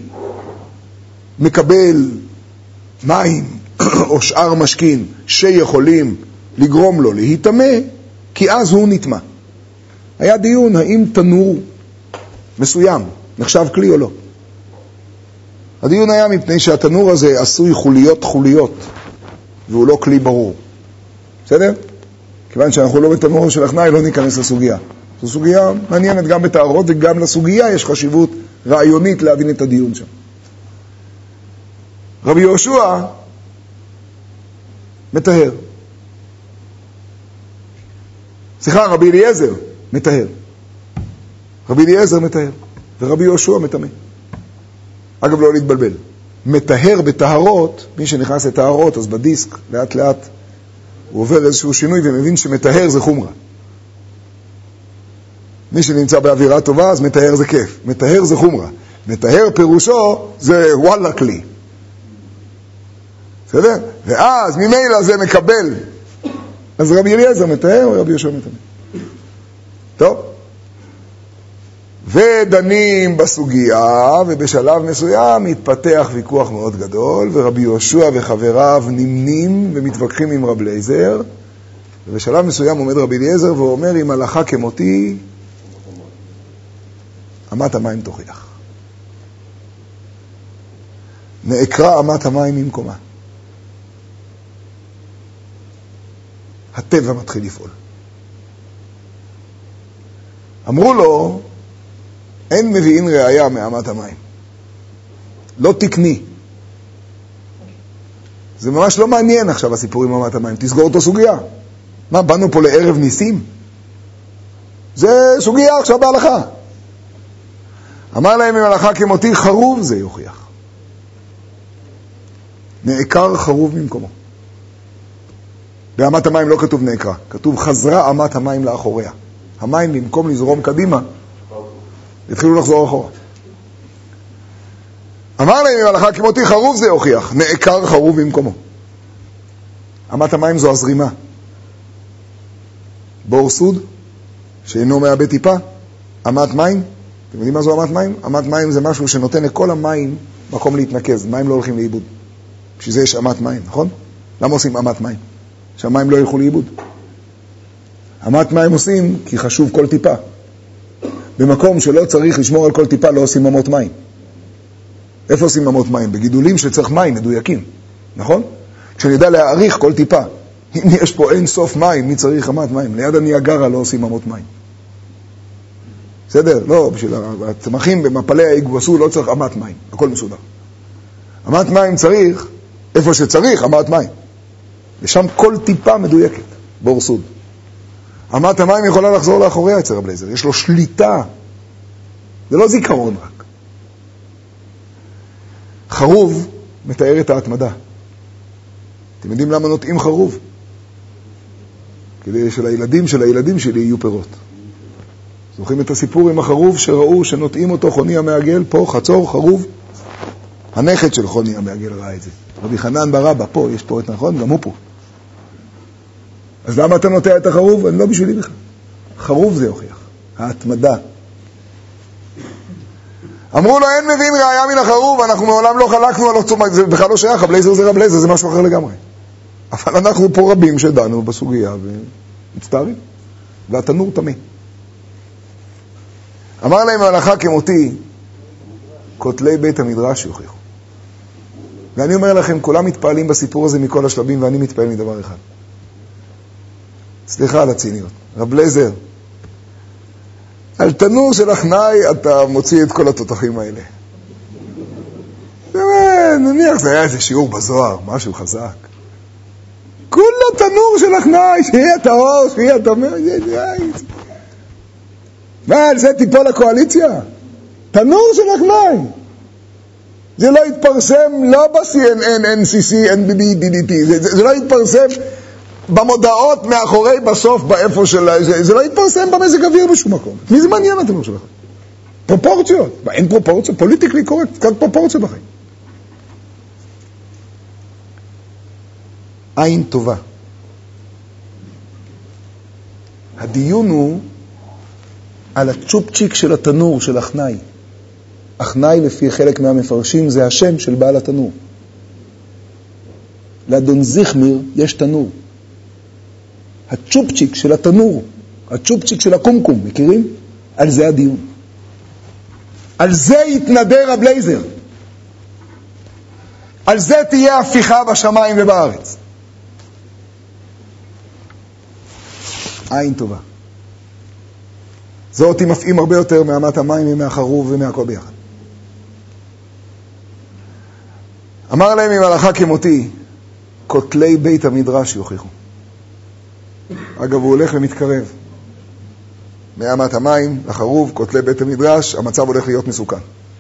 מקבל מים או שאר משכין שיכולים לגרום לו להיטמא, כי אז הוא נטמא. היה דיון האם תנור מסוים נחשב כלי או לא. הדיון היה מפני שהתנור הזה עשוי חוליות חוליות, והוא לא כלי ברור. בסדר? כיוון שאנחנו לא בתנור של אחנאי, לא ניכנס לסוגיה. זו סוגיה מעניינת גם בתארות, וגם לסוגיה יש חשיבות רעיונית להבין את הדיון שם. רבי יהושע מטהר. סליחה, רבי אליעזר מטהר. רבי אליעזר מטהר, ורבי יהושע מטמא. אגב, לא להתבלבל. מטהר בטהרות, מי שנכנס לטהרות, אז בדיסק, לאט לאט, הוא עובר איזשהו שינוי ומבין שמטהר זה חומרה. מי שנמצא באווירה טובה, אז מטהר זה כיף. מטהר זה חומרה. מטהר פירושו זה וואלה כלי. בסדר? ואז ממילא זה מקבל. אז רבי אליעזר מטהר או רבי יהושע מטמא? טוב. ודנים בסוגיה, ובשלב מסוים מתפתח ויכוח מאוד גדול, ורבי יהושע וחבריו נמנים ומתווכחים עם רבי אליעזר, ובשלב מסוים עומד רבי אליעזר ואומר, אם הלכה כמותי, אמת המים תוכיח. נעקרה אמת המים ממקומה. הטבע מתחיל לפעול. אמרו לו, אין מביאים ראיה מאמת המים. לא תקני. זה ממש לא מעניין עכשיו הסיפור עם אמת המים. תסגור אותו סוגיה. מה, באנו פה לערב ניסים? זה סוגיה עכשיו בהלכה. אמר להם, אם הלכה כמותי, חרוב זה יוכיח. נעקר חרוב ממקומו. באמת המים לא כתוב נעקרה, כתוב חזרה אמת המים לאחוריה. המים במקום לזרום קדימה, התחילו לחזור אחורה. אמר להם, אם הלכה כמותי, חרוב זה יוכיח. נעקר חרוב ממקומו. אמת המים זו הזרימה. בור סוד, שאינו מאבד טיפה, אמת מים. אתם יודעים מה זו אמת מים? אמת מים זה משהו שנותן לכל המים מקום להתנקז. מים לא הולכים לאיבוד. בשביל זה יש אמת מים, נכון? למה עושים אמת מים? שהמים לא ילכו לאיבוד. אמת מים עושים כי חשוב כל טיפה. במקום שלא צריך לשמור על כל טיפה לא עושים אמות מים. איפה עושים אמות מים? בגידולים שצריך מים מדויקים, נכון? כשאני יודע להעריך כל טיפה. אם יש פה אין סוף מים, מי צריך אמת מים? ליד הניאגרה לא עושים אמות מים. בסדר? לא, בשביל הצמחים במפלי ההיגבסו לא צריך אמת מים. הכל מסודר. אמת מים צריך איפה שצריך אמת מים. ושם כל טיפה מדויקת. בור סוד. אמת המים יכולה לחזור לאחוריה אצל רב אליעזר. יש לו שליטה. זה לא זיכרון רק. חרוב מתאר את ההתמדה. אתם יודעים למה נוטעים חרוב? כדי שלילדים של הילדים שלי יהיו פירות. זוכרים את הסיפור עם החרוב שראו שנוטעים אותו חוני המעגל, פה חצור חרוב. הנכד של חוני המעגל ראה את זה. רבי חנן ברבא, פה, יש פה את נכון, גם הוא פה. אז למה אתה נוטע את החרוב? אני לא בשבילי בכלל. חרוב זה יוכיח. ההתמדה. אמרו לו, אין מבין ראיה מן החרוב, אנחנו מעולם לא חלקנו על אותו, זה בכלל לא שייך, רב אליעזר זה רב אליעזר, זה משהו אחר לגמרי. אבל אנחנו פה רבים שדנו בסוגיה ומצטערים. והתנור תמי. אמר להם ההלכה כמותי, כותלי בית המדרש יוכיחו. ואני אומר לכם, כולם מתפעלים בסיפור הזה מכל השלבים, ואני מתפעל מדבר אחד. סליחה על הציניות. רב אליעזר, על תנור של החנאי אתה מוציא את כל התותחים האלה. נניח זה היה איזה שיעור בזוהר, משהו חזק. כולו תנור של החנאי, שיהיה את האור, שיהיה את האור. מה, על זה תיפול הקואליציה? תנור של החנאי. זה לא יתפרסם לא ב-סי אן אן, אן סי סי, אן בי די, די די טי. זה, זה, זה לא יתפרסם במודעות מאחורי בסוף באיפה של... זה, זה לא יתפרסם במזג אוויר בשום מקום. מי זה מעניין התנור שלכם? פרופורציות. מה, אין פרופורציות? פוליטיקלי קורקט, כאן פרופורציות בחיים. עין טובה. הדיון הוא על הצ'ופצ'יק של התנור, של החנאי. החנאי לפי חלק מהמפרשים זה השם של בעל התנור. לאדון זיכמיר יש תנור. הצ'ופצ'יק של התנור, הצ'ופצ'יק של הקומקום, מכירים? על זה הדיון. על זה יתנדר רב אליעזר. על זה תהיה הפיכה בשמיים ובארץ. עין טובה. זה אותי מפעים הרבה יותר מאמת המים ומהחרוב ומהכל ביחד. אמר להם, אם הלכה כמותי, כותלי בית המדרש יוכיחו. אגב, הוא הולך ומתקרב. מאמת המים לחרוב, כותלי בית המדרש, המצב הולך להיות מסוכן.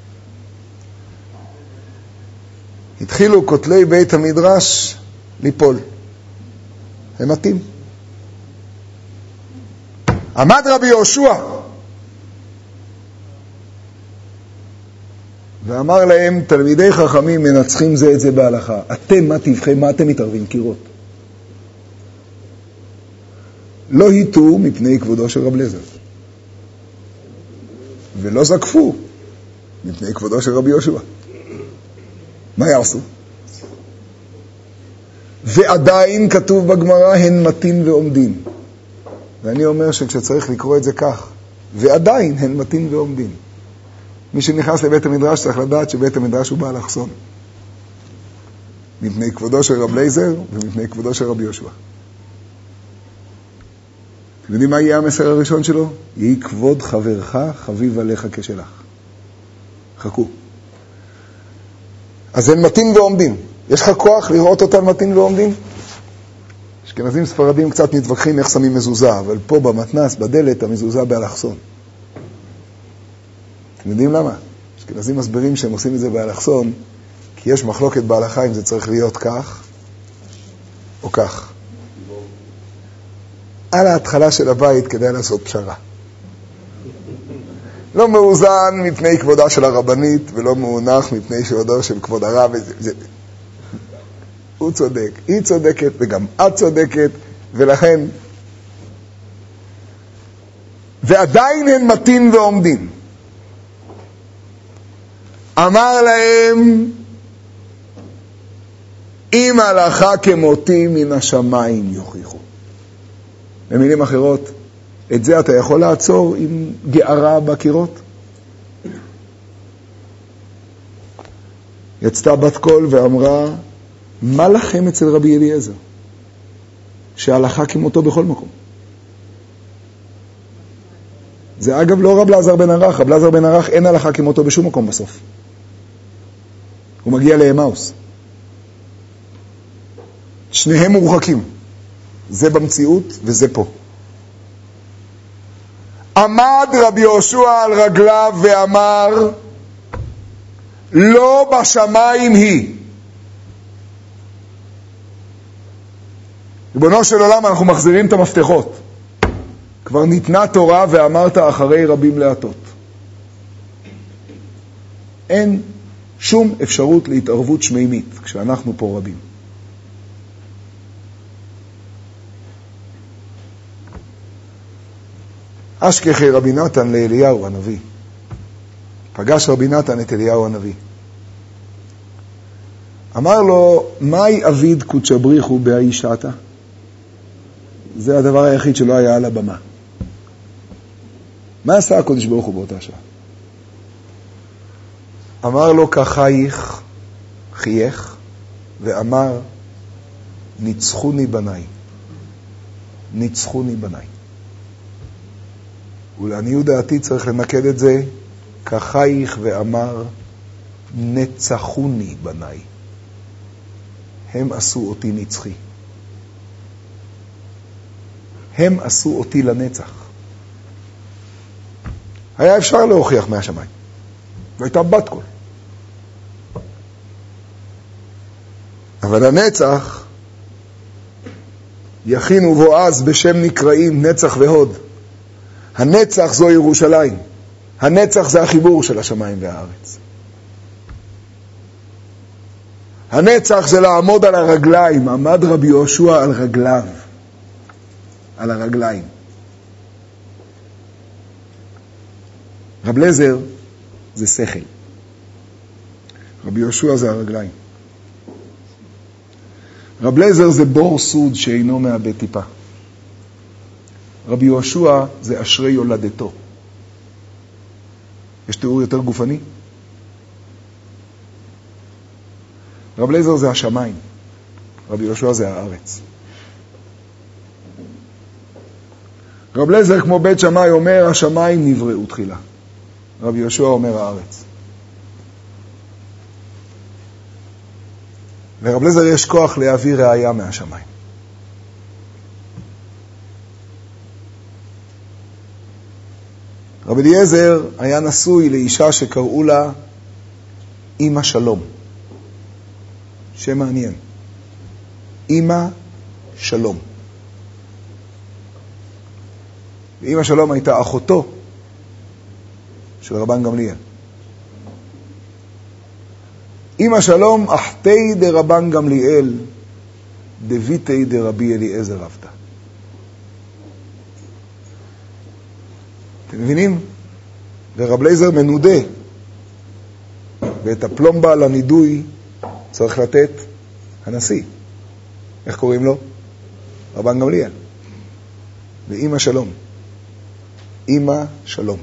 התחילו כותלי בית המדרש ליפול. הם מתים. עמד רבי יהושע ואמר להם, תלמידי חכמים מנצחים זה את זה בהלכה. אתם, מה תבחם, מה אתם מתערבים? קירות. לא היטו מפני כבודו של רב אליעזר. ולא זקפו מפני כבודו של רבי יהושע. מה יעשו? ועדיין כתוב בגמרא, הן מתים ועומדים. ואני אומר שכשצריך לקרוא את זה כך, ועדיין הן מתים ועומדים. מי שנכנס לבית המדרש צריך לדעת שבית המדרש הוא בעל אחסון. מפני כבודו של רב אליעזר ומפני כבודו של רבי יהושע. אתם יודעים מה יהיה המסר הראשון שלו? יהי כבוד חברך חביב עליך כשלך. חכו. אז הם מתים ועומדים. יש לך כוח לראות אותם מתים ועומדים? אשכנזים ספרדים קצת מתווכחים איך שמים מזוזה, אבל פה במתנס, בדלת, המזוזה באלכסון. אתם יודעים למה? אשכנזים מסבירים שהם עושים את זה באלכסון, כי יש מחלוקת בהלכה אם זה צריך להיות כך או כך. על ההתחלה של הבית כדאי לעשות פשרה. לא מאוזן מפני כבודה של הרבנית, ולא מאונח מפני שעודו של כבוד הרב. זה... הוא צודק, היא צודקת, וגם את צודקת, ולכן... ועדיין הם מתים ועומדים. אמר להם, אם הלכה כמותי מן השמיים יוכיחו. במילים אחרות, את זה אתה יכול לעצור עם גערה בקירות? יצתה בת קול ואמרה, מה לכם אצל רבי אליעזר? שההלכה כמותו בכל מקום. זה אגב לא רב אלעזר בן ערך, רב אלעזר בן ערך אין הלכה כמותו בשום מקום בסוף. הוא מגיע לאמאוס. שניהם מורחקים. זה במציאות וזה פה. עמד רבי יהושע על רגליו ואמר, לא בשמיים היא. ריבונו של עולם, אנחנו מחזירים את המפתחות. כבר ניתנה תורה ואמרת אחרי רבים להטות. אין שום אפשרות להתערבות שמימית כשאנחנו פה רבים. אשכחי רבי נתן לאליהו הנביא. פגש רבי נתן את אליהו הנביא. אמר לו, מהי אביד קודש בריחו בהאישתה? זה הדבר היחיד שלא היה על הבמה. מה עשה הקודש ברוך הוא באותה שעה? אמר לו, כחייך, חייך, ואמר, ניצחוני בניי. ניצחוני בניי. ולעניות דעתי צריך לנקד את זה, כחייך ואמר, נצחוני בניי. הם עשו אותי נצחי. הם עשו אותי לנצח. היה אפשר להוכיח מהשמיים. והייתה בת קול. אבל הנצח, יכינו בו אז בשם נקראים נצח והוד. הנצח זו ירושלים. הנצח זה החיבור של השמיים והארץ. הנצח זה לעמוד על הרגליים. עמד רבי יהושע על רגליו. על הרגליים. רב אליעזר זה שכל. רבי יהושע זה הרגליים. רב אליעזר זה בור סוד שאינו מאבד טיפה. רבי יהושע זה אשרי יולדתו. יש תיאור יותר גופני? רב אליעזר זה השמיים. רבי יהושע זה הארץ. רב אליעזר כמו בית שמאי אומר, השמיים נבראו תחילה. רבי יהושע אומר הארץ. לרב אליעזר יש כוח להביא ראיה מהשמיים. רבי אליעזר היה נשוי לאישה שקראו לה אמא שלום. שם מעניין. אמא שלום. ואמא שלום הייתה אחותו של רבן גמליאל. אמא שלום אחתי דרבן גמליאל דביתי דרבי אליעזר רבתא. אתם מבינים? ורב אליעזר מנודה, ואת הפלומבה על הנידוי צריך לתת הנשיא. איך קוראים לו? רבן גמליאל. ואמא שלום. אמא שלום.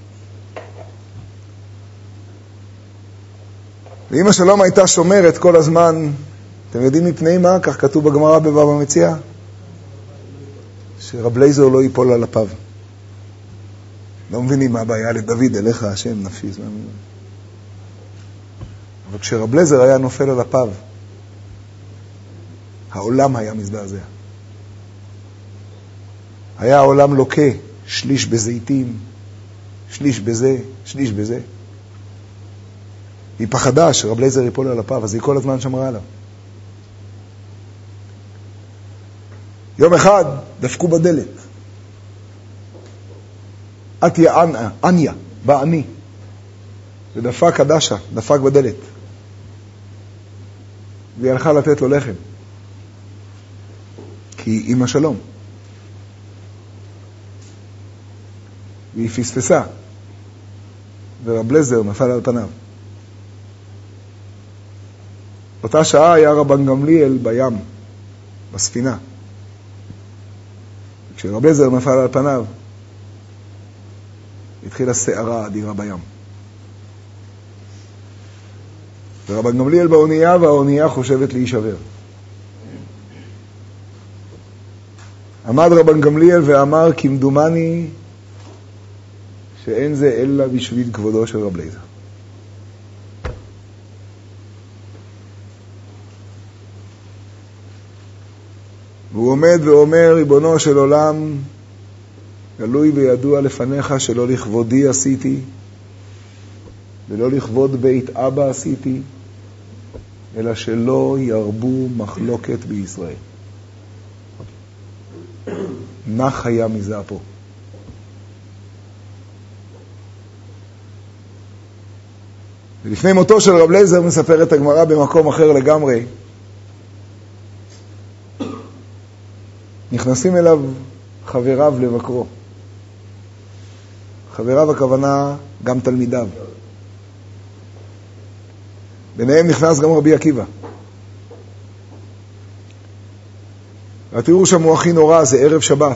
ואמא שלום הייתה שומרת כל הזמן, אתם יודעים מפני מה? כך כתוב בגמרא בבבא מציעא, שרב אליעזר לא ייפול על אפיו. לא מבינים מה הבעיה לדוד, אליך השם נפיס. אבל כשרב אליעזר היה נופל על אפיו, העולם היה מזדעזע. היה העולם לוקה, שליש בזיתים, שליש בזה, שליש בזה. היא פחדה שרב אליעזר ייפול על אפיו, אז היא כל הזמן שמרה עליו. יום אחד דפקו בדלת. עטיה אניה, אניה, בא אני. ודפק קדשה, דפק בדלת. והיא הלכה לתת לו לחם. כי היא אמא שלום. והיא פספסה. ורב אליעזר נפל על פניו. באותה שעה היה רבן גמליאל בים, בספינה. כשרב אליעזר נפל על פניו, התחילה סערה אדירה בים. ורבן גמליאל באונייה, והאונייה חושבת להישבר. עמד רבן גמליאל ואמר, כמדומני שאין זה אלא בשביל כבודו של רב אליעזר. והוא עומד ואומר, ריבונו של עולם, גלוי וידוע לפניך שלא לכבודי עשיתי, ולא לכבוד בית אבא עשיתי, אלא שלא ירבו מחלוקת בישראל. נח היה מזה פה. ולפני מותו של רב אליעזר מספר את הגמרא במקום אחר לגמרי. נכנסים אליו חבריו לבקרו. חבריו הכוונה גם תלמידיו. ביניהם נכנס גם רבי עקיבא. והתיאור שם הוא הכי נורא, זה ערב שבת.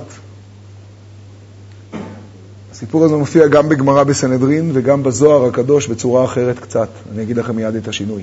הסיפור הזה מופיע גם בגמרא בסנהדרין וגם בזוהר הקדוש בצורה אחרת קצת. אני אגיד לכם מיד את השינוי.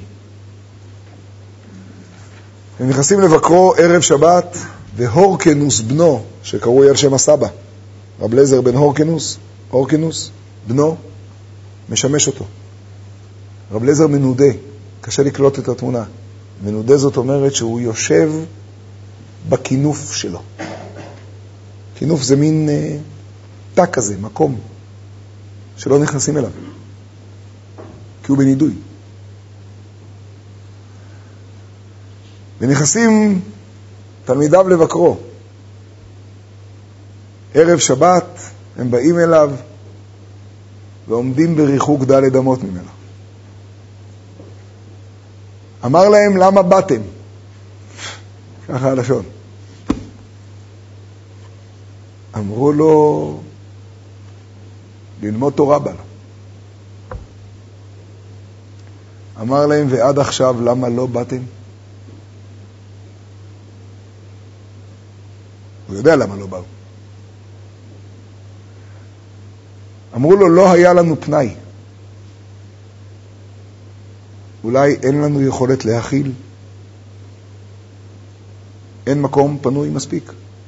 הם נכנסים לבקרו ערב שבת, והורקנוס בנו, שקראו על שם הסבא, רב אליעזר בן הורקנוס, הורקנוס בנו, משמש אותו. רב אליעזר מנודה, קשה לקלוט את התמונה. מנודה זאת אומרת שהוא יושב בכינוף שלו. כינוף זה מין אה, תא כזה, מקום שלא נכנסים אליו, כי הוא בנידוי. ונכנסים תלמידיו לבקרו. ערב שבת הם באים אליו ועומדים בריחוק דלת אמות ממנו. אמר להם, למה באתם? ככה הלשון. אמרו לו, ללמוד תורה בנו. אמר להם, ועד עכשיו למה לא באתם? הוא יודע למה לא באו. אמרו לו, לא היה לנו פנאי. אולי אין לנו יכולת להכיל. אין מקום פנוי מספיק.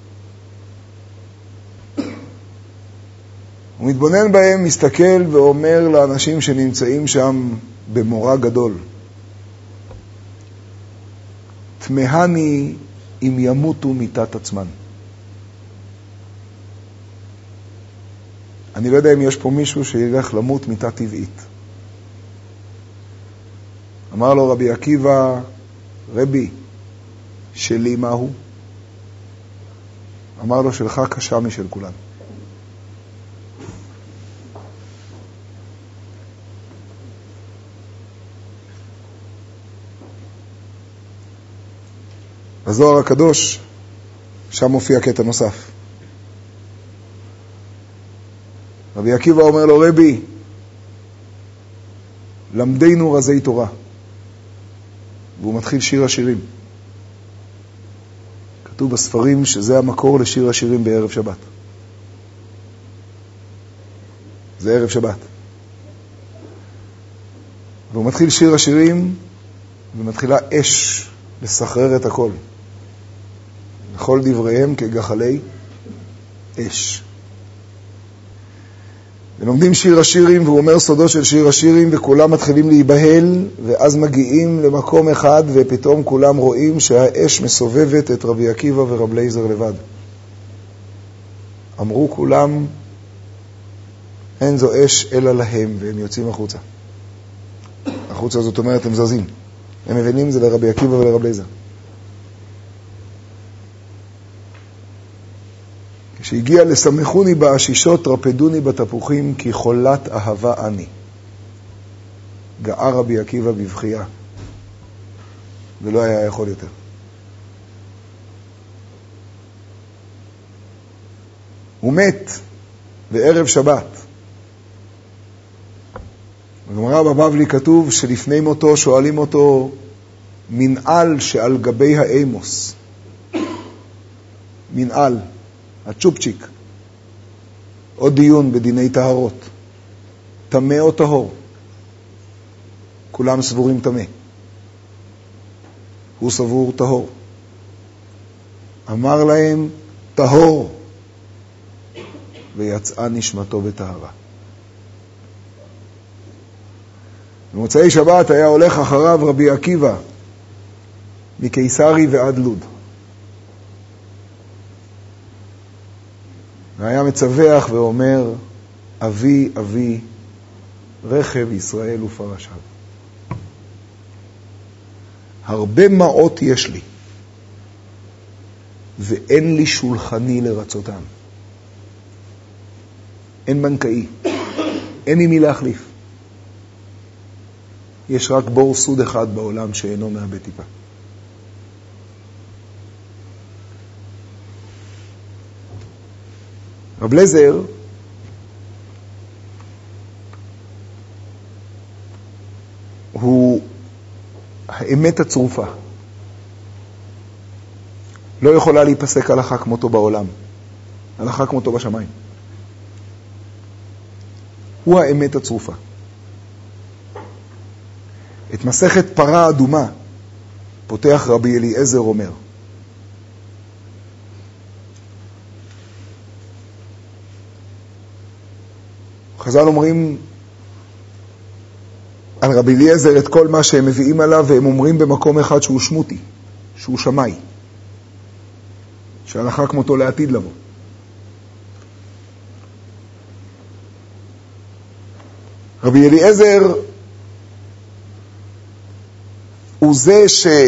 הוא מתבונן בהם, מסתכל ואומר לאנשים שנמצאים שם במורא גדול, תמהני אם ימותו מיתת עצמן. אני לא יודע אם יש פה מישהו שילך למות מיתה טבעית. אמר לו רבי עקיבא, רבי, שלי מהו? אמר לו, שלך קשה משל כולן. בזוהר הקדוש, שם מופיע קטע נוסף. רבי עקיבא אומר לו, רבי, למדנו רזי תורה. והוא מתחיל שיר השירים. כתוב בספרים שזה המקור לשיר השירים בערב שבת. זה ערב שבת. והוא מתחיל שיר השירים, ומתחילה אש לסחרר את הכל. לכל דבריהם כגחלי אש. ולומדים שיר השירים, והוא אומר סודו של שיר השירים, וכולם מתחילים להיבהל, ואז מגיעים למקום אחד, ופתאום כולם רואים שהאש מסובבת את רבי עקיבא ורב אליעזר לבד. אמרו כולם, אין זו אש אלא להם, והם יוצאים החוצה. החוצה זאת אומרת, הם זזים. הם מבינים זה לרבי עקיבא ולרב אליעזר. כשהגיע לסמכוני בעשישות, רפדוני בתפוחים, כי חולת אהבה אני. גאה רבי עקיבא בבכייה, ולא היה יכול יותר. הוא מת בערב שבת. בגמרא בבבלי כתוב שלפני מותו שואלים אותו מנעל שעל גבי האימוס. מנעל, הצ'ופצ'יק. עוד דיון בדיני טהרות. טמא או טהור? כולם סבורים טמא. הוא סבור טהור. אמר להם טהור, ויצאה נשמתו בטהרה. במוצאי שבת היה הולך אחריו רבי עקיבא מקיסרי ועד לוד. והיה מצווח ואומר, אבי אבי רכב ישראל ופרשיו. הרבה מעות יש לי, ואין לי שולחני לרצותם. אין בנקאי, אין עם מי להחליף. יש רק בור סוד אחד בעולם שאינו מאבד טיפה. רב אליעזר הוא האמת הצרופה. לא יכולה להיפסק הלכה כמותו בעולם. הלכה כמותו בשמיים. הוא האמת הצרופה. את מסכת פרה אדומה פותח רבי אליעזר אומר, חז"ל אומרים על רבי אליעזר את כל מה שהם מביאים עליו, והם אומרים במקום אחד שהוא שמותי, שהוא שמאי, שהלכה כמותו לעתיד לבוא. רבי אליעזר הוא זה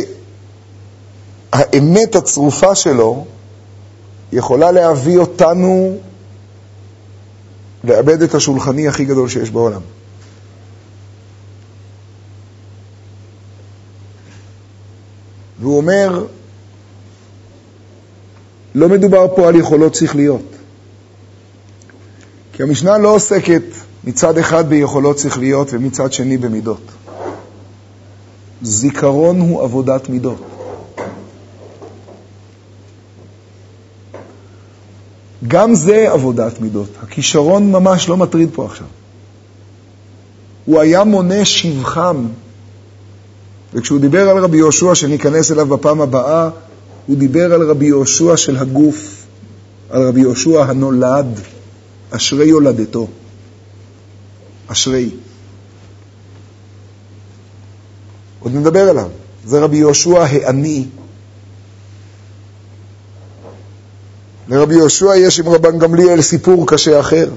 שהאמת הצרופה שלו יכולה להביא אותנו לאבד את השולחני הכי גדול שיש בעולם. והוא אומר, לא מדובר פה על יכולות שכליות. כי המשנה לא עוסקת מצד אחד ביכולות שכליות ומצד שני במידות. זיכרון הוא עבודת מידות. גם זה עבודת מידות. הכישרון ממש לא מטריד פה עכשיו. הוא היה מונה שבחם, וכשהוא דיבר על רבי יהושע שניכנס אליו בפעם הבאה, הוא דיבר על רבי יהושע של הגוף, על רבי יהושע הנולד, אשרי יולדתו. אשרי. עוד נדבר עליו. זה רבי יהושע העני. לרבי יהושע יש עם רבן גמליאל סיפור קשה אחר.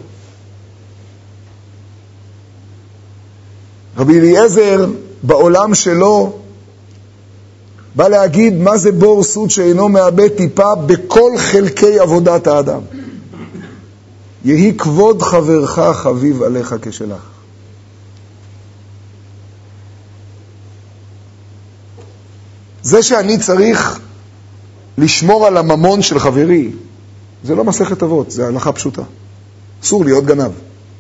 רבי אליעזר בעולם שלו בא להגיד מה זה בור סוד שאינו מאבד טיפה בכל חלקי עבודת האדם. יהי כבוד חברך חביב עליך כשלך. זה שאני צריך לשמור על הממון של חברי, זה לא מסכת אבות, זה הלכה פשוטה. אסור להיות גנב.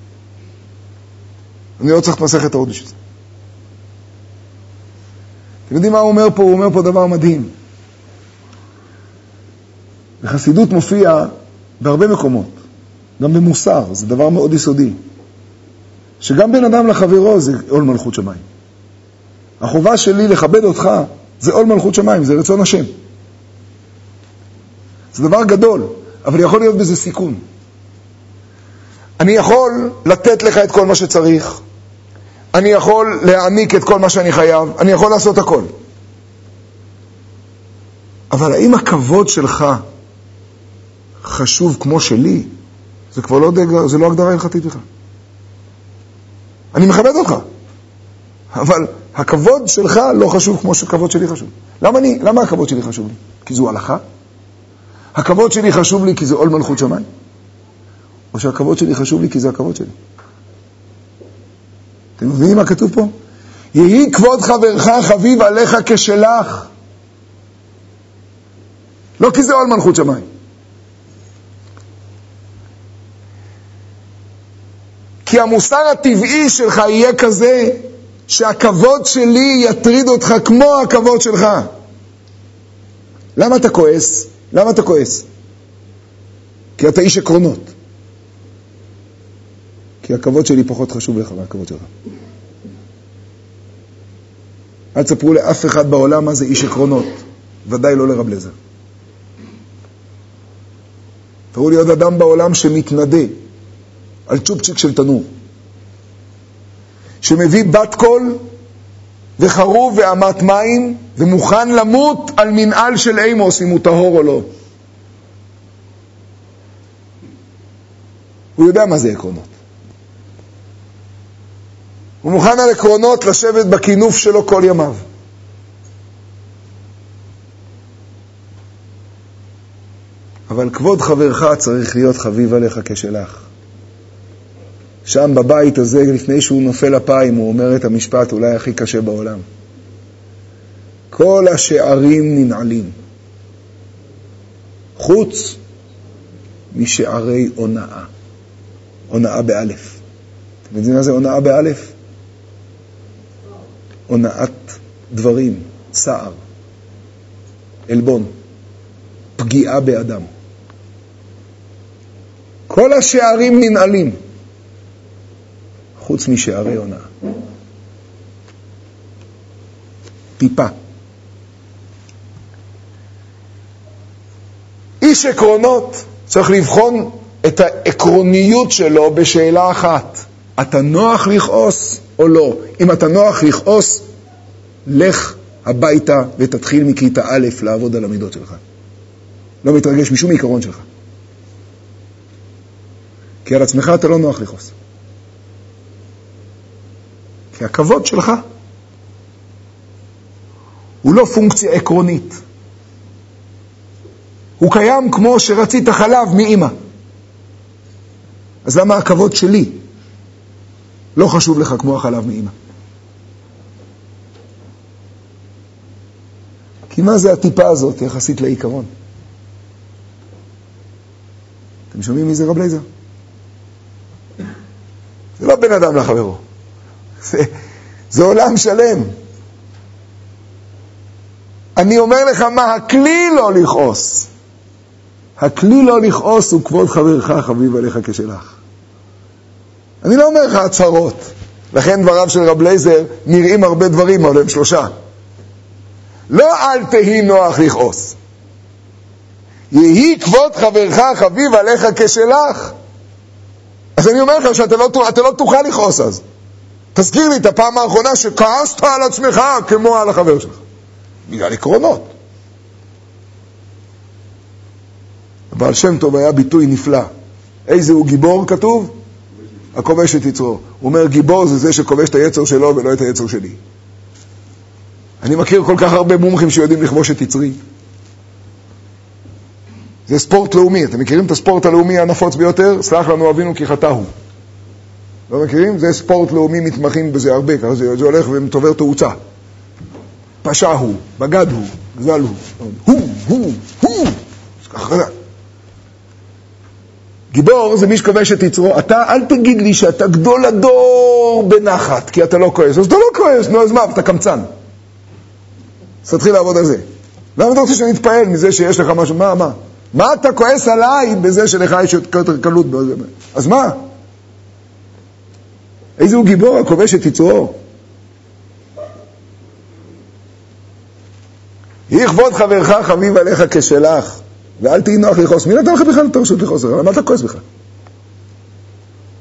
אני לא צריך את מסכת אבות בשביל זה. אתם יודעים מה הוא אומר פה? הוא אומר פה דבר מדהים. בחסידות מופיע בהרבה מקומות, גם במוסר, זה דבר מאוד יסודי. שגם בין אדם לחברו זה עול מלכות שמיים. החובה שלי לכבד אותך זה עול מלכות שמיים, זה רצון השם. זה דבר גדול, אבל יכול להיות בזה סיכון. אני יכול לתת לך את כל מה שצריך, אני יכול להעניק את כל מה שאני חייב, אני יכול לעשות הכל. אבל האם הכבוד שלך חשוב כמו שלי? זה כבר לא, זה לא הגדרה הלכתית בכלל. אני מכבד אותך, אבל הכבוד שלך לא חשוב כמו שהכבוד שלי חשוב. למה אני, למה הכבוד שלי חשוב לי? כי זו הלכה? הכבוד שלי חשוב לי כי זה עול מלכות שמיים? או שהכבוד שלי חשוב לי כי זה הכבוד שלי? אתם מבינים מה כתוב פה? יהי כבוד חברך חביב עליך כשלך. לא כי זה עול מלכות שמיים. כי המוסר הטבעי שלך יהיה כזה שהכבוד שלי יטריד אותך כמו הכבוד שלך. למה אתה כועס? למה אתה כועס? כי אתה איש עקרונות. כי הכבוד שלי פחות חשוב לך מהכבוד שלך. אל תספרו לאף אחד בעולם מה זה איש עקרונות. ודאי לא לרב לזר. תראו לי עוד אדם בעולם שמתנדה על צ'ופצ'יק של תנור, שמביא בת קול וחרוב ואמת מים ומוכן למות על מנהל של אימוס אם הוא טהור או לא. הוא יודע מה זה עקרונות. הוא מוכן על עקרונות לשבת בכינוף שלו כל ימיו. אבל כבוד חברך צריך להיות חביב עליך כשלך. שם בבית הזה, לפני שהוא נופל אפיים, הוא אומר את המשפט אולי הכי קשה בעולם. כל השערים ננעלים, חוץ משערי הונאה. הונאה באלף. אתם יודעים מה זה הונאה באלף? הונאת דברים, צער, אלבון, פגיעה באדם. כל השערים ננעלים, חוץ משערי הונאה. טיפה. איש עקרונות צריך לבחון את העקרוניות שלו בשאלה אחת. אתה נוח לכעוס או לא? אם אתה נוח לכעוס, לך הביתה ותתחיל מכיתה א' לעבוד על המידות שלך. לא מתרגש משום עיקרון שלך. כי על עצמך אתה לא נוח לכעוס. כי הכבוד שלך הוא לא פונקציה עקרונית. הוא קיים כמו שרצית חלב מאמא. אז למה הכבוד שלי לא חשוב לך כמו החלב מאמא? כי מה זה הטיפה הזאת יחסית לעיקרון? אתם שומעים מי זה רב לייזר? זה לא בן אדם לחברו. זה, זה עולם שלם. אני אומר לך מה הכלי לא לכעוס. הכלי לא לכעוס הוא כבוד חברך חביב עליך כשלך. אני לא אומר לך הצהרות. לכן דבריו של רב לייזר נראים הרבה דברים, אבל הם שלושה. לא אל תהי נוח לכעוס. יהי כבוד חברך חביב עליך כשלך. אז אני אומר לך שאתה לא, אתה לא תוכל לכעוס אז. תזכיר לי את הפעם האחרונה שכעסת על עצמך כמו על החבר שלך. בגלל עקרונות. אבל שם טוב היה ביטוי נפלא. איזה הוא גיבור כתוב? הכובש את יצרו. הוא אומר גיבור זה זה שכובש את היצר שלו ולא את היצר שלי. אני מכיר כל כך הרבה מומחים שיודעים לכבוש את יצרי. זה ספורט לאומי. אתם מכירים את הספורט הלאומי הנפוץ ביותר? סלח לנו אבינו כי חטאו. לא מכירים? זה ספורט לאומי, מתמחים בזה הרבה. זה, זה הולך ומתובר תאוצה. פשע הוא, בגד הוא, גזל הוא. הוא, הוא, הוא. ככה זה. גיבור זה מי שכובש את יצרו. אתה, אל תגיד לי שאתה גדול הדור בנחת, כי אתה לא כועס. אז אתה לא כועס, נו אז מה, אתה קמצן. אז תתחיל לעבוד על זה. למה אתה רוצה שאני אתפעל מזה שיש לך משהו? מה, מה? מה אתה כועס עליי בזה שלך יש יותר קלות בזה? אז מה? איזה הוא גיבור הכובש את יצרו? יהי כבוד חברך חביב עליך כשלך, ואל תהי נוח לכעוס. מי נתן לך בכלל את הרשות לכעוס? למה אתה כועס בכלל?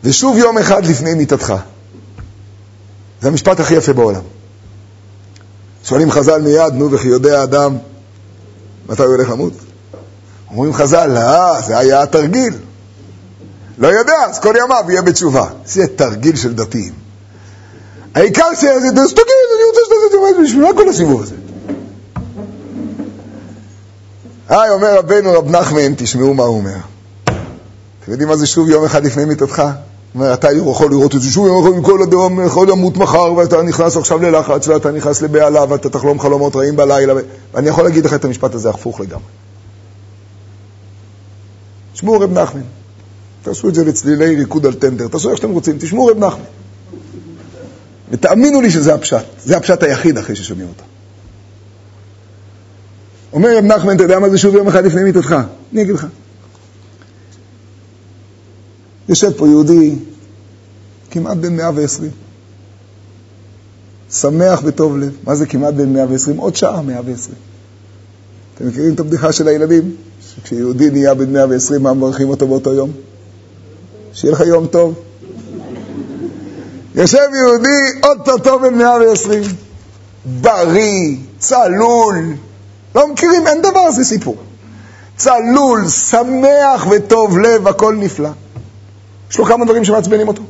ושוב יום אחד לפני מיתתך. זה המשפט הכי יפה בעולם. שואלים חז"ל מיד, נו וכי יודע האדם מתי הוא הולך למות? אומרים חז"ל, לא, זה היה התרגיל. לא יודע, אז כל ימיו יהיה בתשובה. זה תרגיל של דתיים. העיקר שזה, אז תגיד, אני רוצה שאתה תגיד, בשביל מה כל הסיבוב הזה? היי, אומר רבנו רב נחמן, תשמעו מה הוא אומר. אתם יודעים מה זה שוב יום אחד לפני מיתתך? אומר, אתה יכול לראות את זה שוב יום אחד מכל אדם, יכול למות מחר, ואתה נכנס עכשיו ללחץ, ואתה נכנס לבעלה, ואתה תחלום חלומות רעים בלילה, ואני יכול להגיד לך את המשפט הזה הפוך לגמרי. תשמעו רב נחמן, תעשו את זה לצלילי ריקוד על טנדר, תעשו איך שאתם רוצים, תשמעו רב נחמן. ותאמינו לי שזה הפשט, זה הפשט היחיד אחרי ששומעים אותה. אומר רב נחמן, אתה יודע מה זה שוב יום אחד לפני מיתתך? אני אגיד לך. יושב פה יהודי כמעט בן מאה ועשרים. שמח וטוב לב. מה זה כמעט בן מאה ועשרים? עוד שעה מאה ועשרים. אתם מכירים את הבדיחה של הילדים? שכשיהודי נהיה בן מאה ועשרים, מה מברכים אותו באותו יום? שיהיה לך יום טוב. יושב יהודי עוד טוב בן מאה ועשרים. בריא, צלול. לא מכירים, אין דבר, זה סיפור. צלול, שמח וטוב לב, הכל נפלא. יש לו כמה דברים שמעצבנים אותו.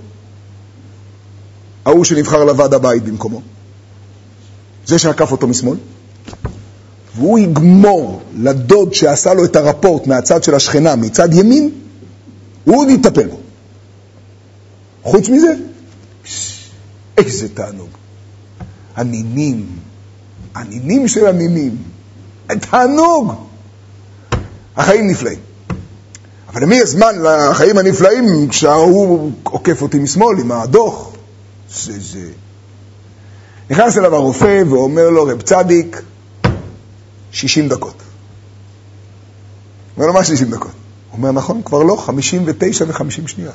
ההוא שנבחר לוועד הבית במקומו. זה שעקף אותו משמאל. והוא יגמור לדוד שעשה לו את הרפורט מהצד של השכנה, מצד ימין, הוא עוד יטפל בו. חוץ מזה, איזה תענוג. הנינים, הנינים של הנינים. תענוג. החיים נפלאים. אבל למי יש זמן לחיים הנפלאים כשהוא עוקף אותי משמאל עם הדוח? זה זה. נכנס אליו הרופא ואומר לו, רב צדיק, שישים דקות. אומר לו, מה שישים דקות? הוא אומר, נכון, כבר לא, חמישים ותשע וחמישים שניות.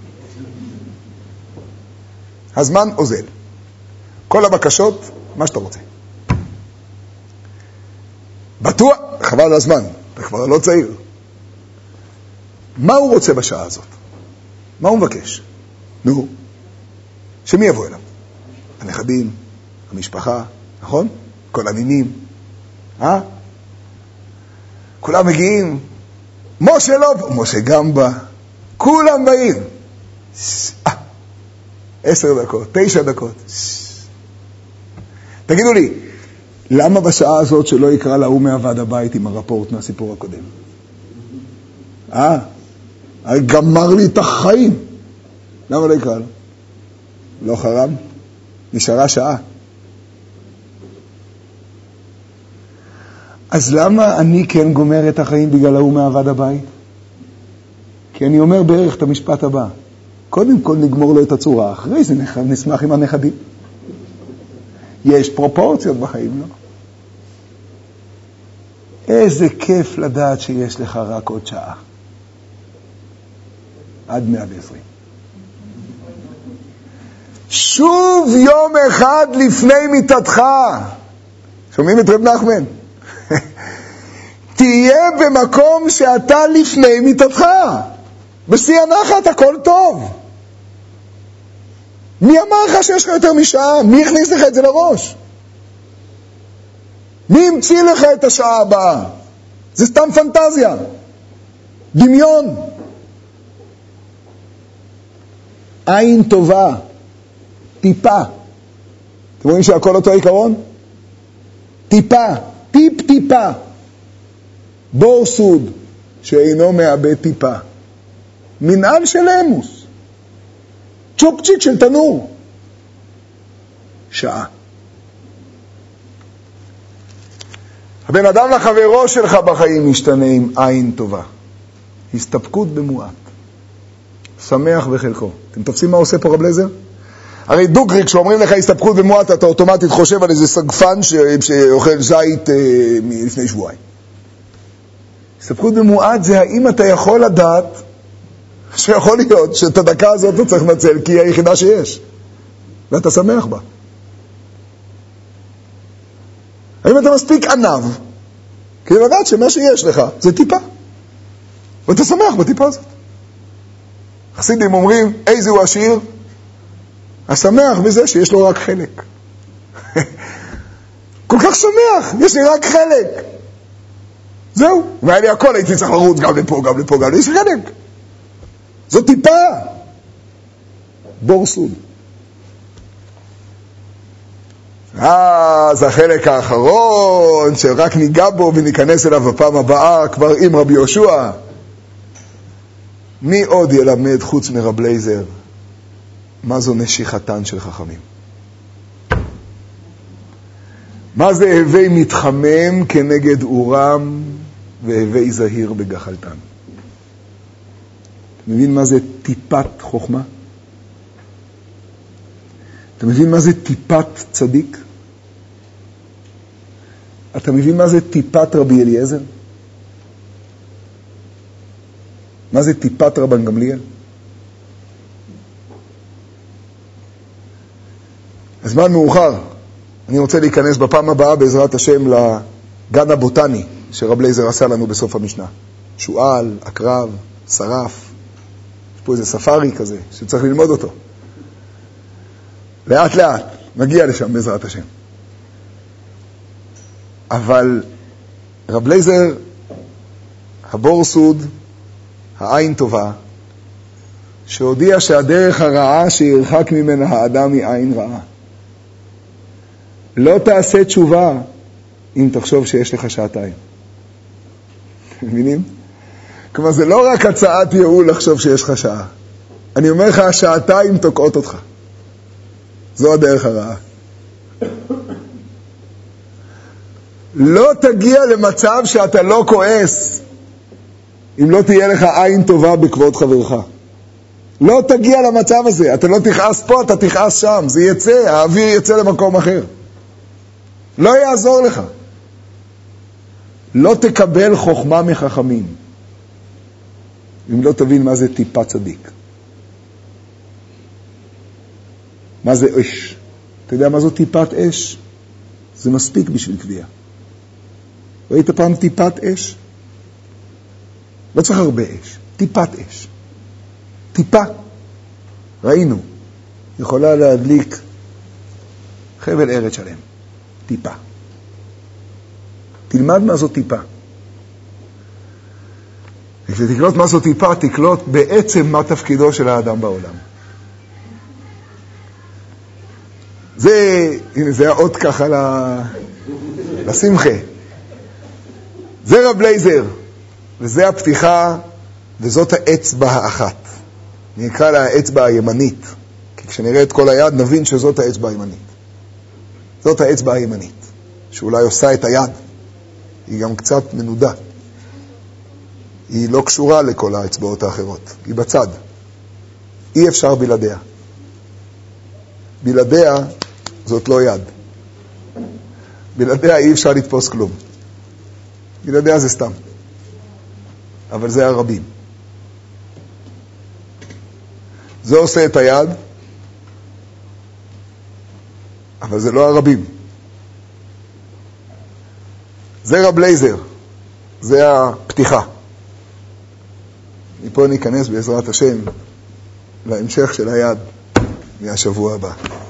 הזמן עוזל. כל הבקשות, מה שאתה רוצה. בטוח, חבל על הזמן, אתה כבר לא צעיר. מה הוא רוצה בשעה הזאת? מה הוא מבקש? נו, שמי יבוא אליו? הנכדים, המשפחה, נכון? כל הנינים, אה? כולם מגיעים, משה לא, משה גם בא, כולם באים. אה, עשר דקות, תשע דקות. תגידו לי, למה בשעה הזאת שלא יקרא להוא מהוועד הבית עם הרפורט מהסיפור הקודם? אה? גמר לי את החיים. למה לא יקרא לו? לא חרם? נשארה שעה. אז למה אני כן גומר את החיים בגלל ההוא מהוועד הבית? כי אני אומר בערך את המשפט הבא. קודם כל נגמור לו את הצורה, אחרי זה נשמח עם הנכדים. יש פרופורציות בחיים, לא? איזה כיף לדעת שיש לך רק עוד שעה. עד מאה ועשרים. שוב יום אחד לפני מיתתך. שומעים את רב נחמן? תהיה במקום שאתה לפני מיתתך. בשיא הנחת הכל טוב. מי אמר לך שיש לך יותר משעה? מי הכניס לך את זה לראש? מי המציא לך את השעה הבאה? זה סתם פנטזיה. דמיון. עין טובה. טיפה. אתם רואים שהכל אותו עיקרון? טיפה. טיפ טיפה. בור סוד שאינו מאבד טיפה. מנהל של אמוס. צ'ופצ'יק של תנור. שעה. הבן אדם לחברו שלך בחיים משתנה עם עין טובה. הסתפקות במועט. שמח בחלקו. אתם תופסים מה עושה פה רב לזר? הרי דוגרי, כשאומרים לך הסתפקות במועט, אתה אוטומטית חושב על איזה סגפן ש... שאוכל זית אה, לפני שבועיים. הסתפקות במועט זה האם אתה יכול לדעת שיכול להיות שאת הדקה הזאת אתה צריך לנצל כי היא היחידה שיש. ואתה שמח בה. האם אתה מספיק ענב כדי לדעת שמה שיש לך זה טיפה. ואתה שמח בטיפה הזאת. חסידים אומרים, איזה הוא עשיר? השמח בזה שיש לו רק חלק. כל כך שמח, יש לי רק חלק. זהו, והיה לי הכל, הייתי צריך לרוץ גם לפה, גם לפה, גם לפה, יש לי חלק. זו טיפה. בור סוד. אז החלק האחרון, שרק ניגע בו וניכנס אליו בפעם הבאה, כבר עם רבי יהושע. מי עוד ילמד חוץ מרב לייזר? מה זו נשיכתן של חכמים? מה זה הווי מתחמם כנגד אורם והווי זהיר בגחלתן? אתה מבין מה זה טיפת חוכמה? אתה מבין מה זה טיפת צדיק? אתה מבין מה זה טיפת רבי אליעזר? מה זה טיפת רבן גמליאל? הזמן מאוחר. אני רוצה להיכנס בפעם הבאה בעזרת השם לגן הבוטני שרב לייזר עשה לנו בסוף המשנה. שואל, עקרב, שרף. יש פה איזה ספארי כזה שצריך ללמוד אותו. לאט לאט, נגיע לשם בעזרת השם. אבל רב לייזר, הבור סוד, העין טובה, שהודיע שהדרך הרעה שירחק ממנה האדם היא עין רעה. לא תעשה תשובה אם תחשוב שיש לך שעתיים. מבינים? כלומר, זה לא רק הצעת ייעול לחשוב שיש לך שעה. אני אומר לך, השעתיים תוקעות אותך. זו הדרך הרעה. לא תגיע למצב שאתה לא כועס אם לא תהיה לך עין טובה בכבוד חברך. לא תגיע למצב הזה. אתה לא תכעס פה, אתה תכעס שם. זה יצא, האוויר יצא למקום אחר. לא יעזור לך. לא תקבל חוכמה מחכמים אם לא תבין מה זה טיפה צדיק. מה זה אש? אתה יודע מה זו טיפת אש? זה מספיק בשביל קביעה. ראית פעם טיפת אש? לא צריך הרבה אש. טיפת אש. טיפה. ראינו. יכולה להדליק חבל ארץ שלם. טיפה. תלמד מה זו טיפה. וכשתקלוט מה זו טיפה, תקלוט בעצם מה תפקידו של האדם בעולם. זה, הנה זה העוד ככה לשמחה. זה רב לייזר, וזה הפתיחה, וזאת האצבע האחת. נקרא לה האצבע הימנית, כי כשנראה את כל היד נבין שזאת האצבע הימנית. זאת האצבע הימנית, שאולי עושה את היד. היא גם קצת מנודה. היא לא קשורה לכל האצבעות האחרות, היא בצד. אי אפשר בלעדיה. בלעדיה זאת לא יד. בלעדיה אי אפשר לתפוס כלום. בלעדיה זה סתם. אבל זה הרבים. זה עושה את היד, אבל זה לא הרבים. זה רב לייזר. זה הפתיחה. מפה ניכנס בעזרת השם להמשך של היד מהשבוע הבא.